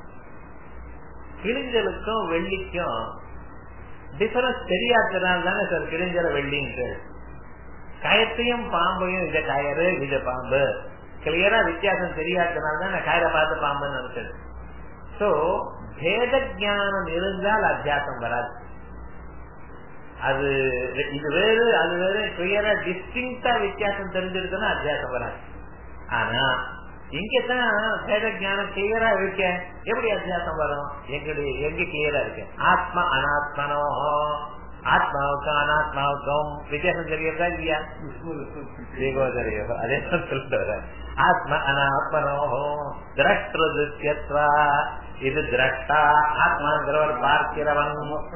கிழிஞ்சலுக்கும் வெள்ளிக்கும் டிஃபரன்ஸ் தெரியாததுனால தானே சார் கிழிஞ்சல வெள்ளின்னு. கயத்தையும் பாம்பையும் இத கயறு இத பாம்பு கிளியரா வித்தியாசம் தெரியாததுனால தான் கயிறை பார்த்து பாம்புன்னு இருக்குது. சோ பேத ஜானம் இருந்தால் அத்தியாசம் வராது. அது இது வேறு அது வேறு கிளியரா டிஸ்டிங்டா வித்தியாசம் தெரிஞ்சிருக்குன்னா அத்தியாசம் வராது. ஆனா இங்கதான் பேத ஜானம் கிளியரா இருக்க, எப்படி அத்தியாசம் வரும்? எங்களுடைய எங்க கிளியரா இருக்கு? ஆத்மா அனாத்மனோ, ஆத்மாவுக்கும் அனாத்மாவுக்கும் வித்தியாசம் தெரியறதா இல்லையா? தெரியும். அதே சொல்லிட்டு வர ஆத்ம அனாத்மனோஹோ திரஷ்டு திருஷ்யத்வா, இது திரஷ்டா. ஆத்மாங்கிறவர் பார்க்கிறவன்,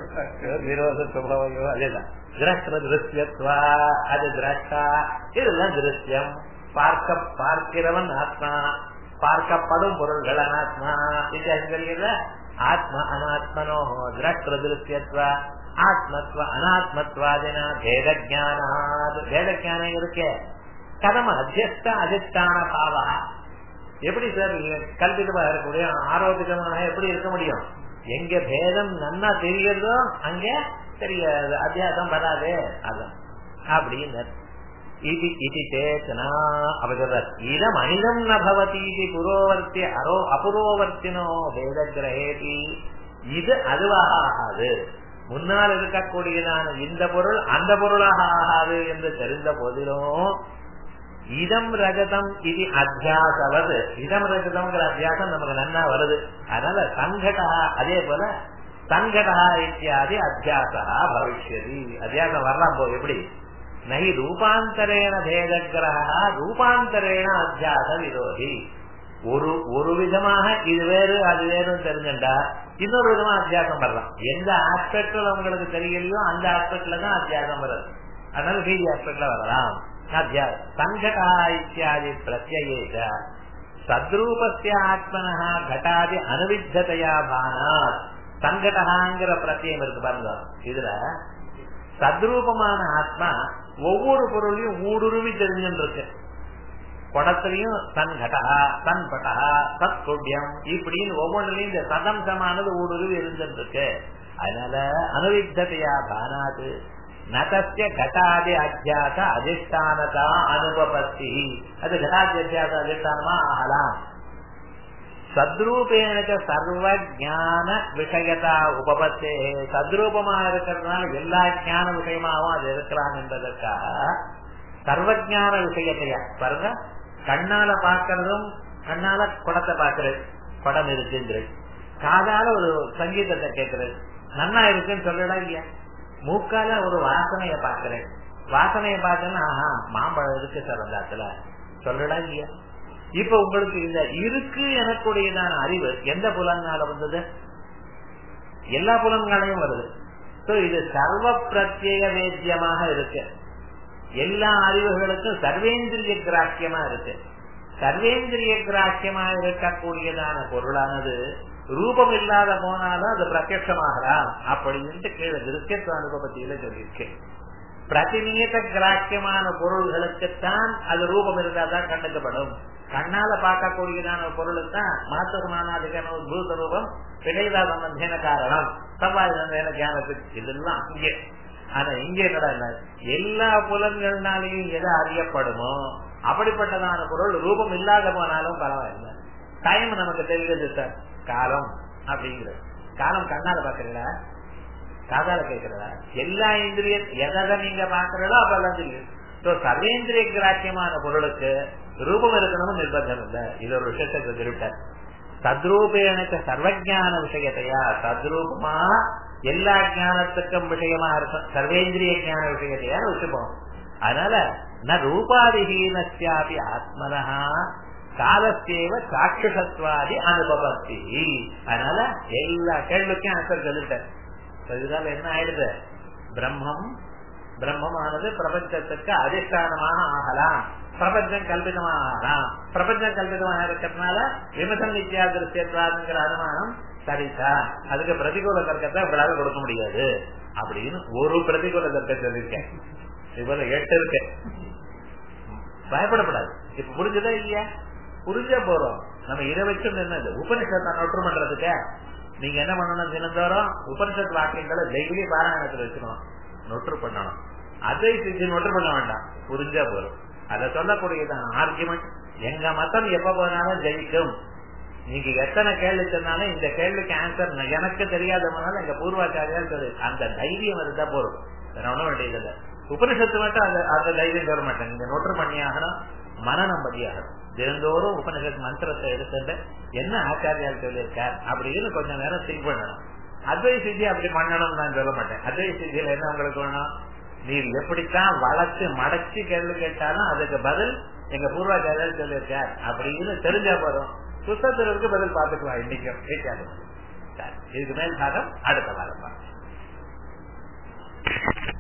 விரோத சுபவையோ அதேதான். திரஷ்டு திருஷ்யத்வா அது திரஷ்டா, இதுதான் திருஷ்யம். பார்க்க பார்க்கிறவன் ஆத்மா, பார்க்கப்படும் பொருள்கள் அனாத்மா. வித்தியாசம் தெரியல. ஆத்ம அனாத்மனோஹோ திரஷ்டு திருஷ்யத்வா ஆத்மத்வ அனாத்மத்வாதினா பேத ஜானாத். பேத ஜானம் இருக்கு. கதம் அத்தியஸ்த அதிஷ்டான பாவா. எப்படி சார் கல்பிதமா இருக்க முடியும்? ஆரோக்கியமாக எப்படி இருக்க முடியும்? எங்க பேதம் நன்னா தெரிகிறதோ அங்க தெரியாது, அத்தியாசம் வராது. அதான் அப்படின்னு இது இது சேத்தனா. அப்ப சொல்ற இதம் அனிதம் நபவதி புரோவர்த்தி அரோ அபுரோவர்த்தினோ பேத கிரகேதி. இது அதுவாக ஆகாது. முன்னால் இருக்கக்கூடியதான இந்த பொருள் அந்த பொருளாக ஆகாது என்று தெரிந்த போதிலும் இதம் ரஜதம் இது அத்தியாசவது. இதம் ரஜதம்ங்கிற அத்தியாசம் நமக்கு நன்னா வருது. அதனால சங்கடா, அதே போல சங்கடா இத்தியாதி அத்தியாசா பவிஷ்யதி. அத்தியாசம் வரலாம் போ. எப்படி நகி ரூபாந்தரேன பேதகிரஹா ரூபாந்தரேன அத்தியாச விரோதி. ஒரு ஒரு விதமாக இது வேறு அது வேறுன்னு தெரிஞ்சுட்டா இன்னொரு விதமா அத்தியாசம் வரலாம். எந்த ஆஸ்பெக்ட்ல உங்களுக்கு தெரியலையோ அந்த ஆஸ்பெக்ட்ல தான் அத்தியாசம் வருது. அதனால மீதி ஆஸ்பெக்ட்ல வரலாம். சங்கடா இத்தியாதி பிரத்யேக சத்ரூபஸ்ய ஆத்மனஹ கட்டாதி அனுவித்ததையா பானாத். சங்கடஹாங்கிற பிரத்யம் இருக்கு பாருங்க. இதுல சத்ரூபமான ஆத்மா ஒவ்வொரு பொருளையும் ஊடுருவி தெரிஞ்சுட்டு இருக்கு. குடத்திலையும் தன் கடகா தன் பட்டகா சத் கொடியம் இப்படின்னு ஒவ்வொன்றுலையும் இந்த சதம்சமானது ஊடுருவி இருந்துருக்கு. அதனால அனுவித்ததையா பானாது நதஸ்ய கட்டாதி அத்தியாச அதிஷ்டானதா அனுபவத்தி. அது கட்டாதி அத்தியாச அதிஷ்டானமா ஆகலாம். சத்ரூபேனக சர்வ ஞான விஷயதா உபபத்தே. சத்ரூபமா இருக்கிறதுனால எல்லா ஞான விஷயமாவும் அது இருக்கலாம் என்பதற்காக சர்வஜான விஷயத்தையா பாருங்க. கண்ணால பாக்கிறதும் கண்ணால குடத்தை பாக்குறது, குடம் இருக்குங்கிறது. காதால ஒரு சங்கீதத்தை கேட்கறது, நன்னா இருக்குன்னு சொல்லலாம் இல்லையா? மூக்கால ஒரு வாசனைய பாக்குறேன், வாசனைய பார்த்தேன்னா ஆஹா மாம்பழம் இருக்கு சார் அந்த இடத்துல சொல்லலாம் இல்லையா? இப்ப உங்களுக்கு இந்த இருக்கு எனக்குடையதான அறிவு எந்த புலனால வந்தது? எல்லா புலன்களையும் வருது. இது சர்வ பிரத்யேக வேத்தியமாக இருக்கு. எல்லா அறிவுகளுக்கும் சர்வேந்திரிய கிராக்கியமா இருக்கு. சர்வேந்திரிய கிராக்கியமா இருக்கக்கூடியதான பொருளானது ரூபம் இல்லாத போனாலும் அது பிரத்யட்சமாகலாம் அப்படின்னு கீழே திருஷ்யத்துவ அனுபவத்தில சொல்லியிருக்கேன். பிரதிநியத கிராக்கியமான பொருள்களுக்குத்தான் அது ரூபம் இருந்தாதான் கண்டுக்கப்படும். கண்ணால பார்க்கக்கூடியதான பொருளுக்கு தான் மாத்திரமானாதிகான பூத ரூபம் பிழைதா சம்பந்தன காரணம் சம்பாதின ஞானத்துக்கு. இதெல்லாம் இங்கே. ஆனா இங்கே என்ன, எல்லா புலன்கள்னாலையும் எதை அறியப்படுமோ அப்படிப்பட்டதான பொருள் ரூபம் இல்லாத போனாலும் பரவாயில்லை. டைம் நமக்கு தெரியுது சார், காலம் அப்படிங்கிறது. காலம் கண்ணால பாக்குறீங்களா, காதால கேட்கிறதா? எல்லா இந்திரிய எதை நீங்க பாக்குறதோ அப்பெல்லாம் தெரியும். சர்வேந்திரிய கிராக்கியமான பொருளுக்கு ரூபம் இருக்கணும்னு நிர்பந்தம் இல்லை. இது ஒரு விஷயத்தை தெரிவித்தார். சத்ரூபேனுக்கு சர்வஜான விஷயத்தையா சத்ரூபமா எல்லா ஞானத்துக்கும் விஷயமா இருக்கும். சர்வேந்திரிய ஞான விஷயத்தையா வச்சுப்போம். அதனால ந ரூபாதிஹீனஸ்யாபி ஆத்மனஹ காலத்தேவ சாட்சுஷத்வாதி அனுபவத்தி. அதனால எல்லா கேள்விக்கும் ஆன்சர் சொல்லிட்டேன். இதனால என்ன ஆயிடுது, பிரம்மம் பிரம்மமானது பிரபஞ்சத்துக்கு அதிஷ்டானமாக ஆகலாம், பிரபஞ்சம் கல்பிதமாக ஆகலாம். பிரபஞ்சம் கல்பிதமாக இருக்கிறதுனால விமசன் நித்யா திருஷ்யத்வாதுங்கிற அனுமானம் சரிதான். அதுக்கு பிரதிகூல தர்க்கத்தை உங்களால கொடுக்க முடியாது அப்படின்னு ஒரு பிரதிகூல தர்க்கம் சொல்லியிருக்கேன். இவ்வளவு எட்டு இருக்கு, பயப்படப்படாது. இப்ப புரிஞ்சதா இல்லையா? புரிஞ்சா போறோம். நம்ம இதை வச்சு என்னது உபனிஷத்தை நொற்று பண்றதுக்கு நீங்க என்ன பண்ணணும், தினந்தோறும் உபனிஷத் வாக்கியங்களை டெய்லி பாராயணத்துல வச்சுக்கணும், நொற்று பண்ணணும். அதை செஞ்சு நொற்று பண்ண வேண்டாம், புரிஞ்சா போறோம். அதை சொல்லக்கூடியதான் ஆர்குமெண்ட். எங்க மதம் எப்ப போனாலும் ஜெயிக்கும். நீங்க எத்தனை கேள்வி சொன்னாலும் இந்த கேள்விக்கு ஆன்சர் எனக்கு தெரியாதவனால எங்க பூர்வாச்சாரியால் சொல்லு, அந்த தைரியம் இருந்தா போறோம். ஒன்றும் வேண்டியதில்லை. உபனிஷத்து மட்டும் அந்த அந்த தைரியம் சொல்ல மாட்டேன். நீங்க நொற்று பண்ணியாகணும், மனநம் படியாகணும். தினந்தோறும் உபனிஷத் மந்திரத்தை எடுத்துட்டு என்ன ஆச்சாரியால் சொல்லியிருக்கார் அப்படின்னு கொஞ்சம் நேரம் திங்க் பண்ணணும். அத்வை சித்தி அப்படி பண்ணணும்னு நான் சொல்ல மாட்டேன். அத்வை சித்தியில என்ன உங்களுக்கு வேணும், நீர் எப்படித்தான் வளர்ச்சி மடச்சி கேள்வி கேட்டாலும் அதுக்கு பதில் எங்க பூர்வாச்சாரியால் சொல்லியிருக்கார் அப்படின்னு தெரிஞ்சா போதும். புத்தகத்திற்கு பதில் பார்த்துக்கலாம். இன்னைக்கும் இதுக்கு மேல் பாகம் அடுத்த வாரம்.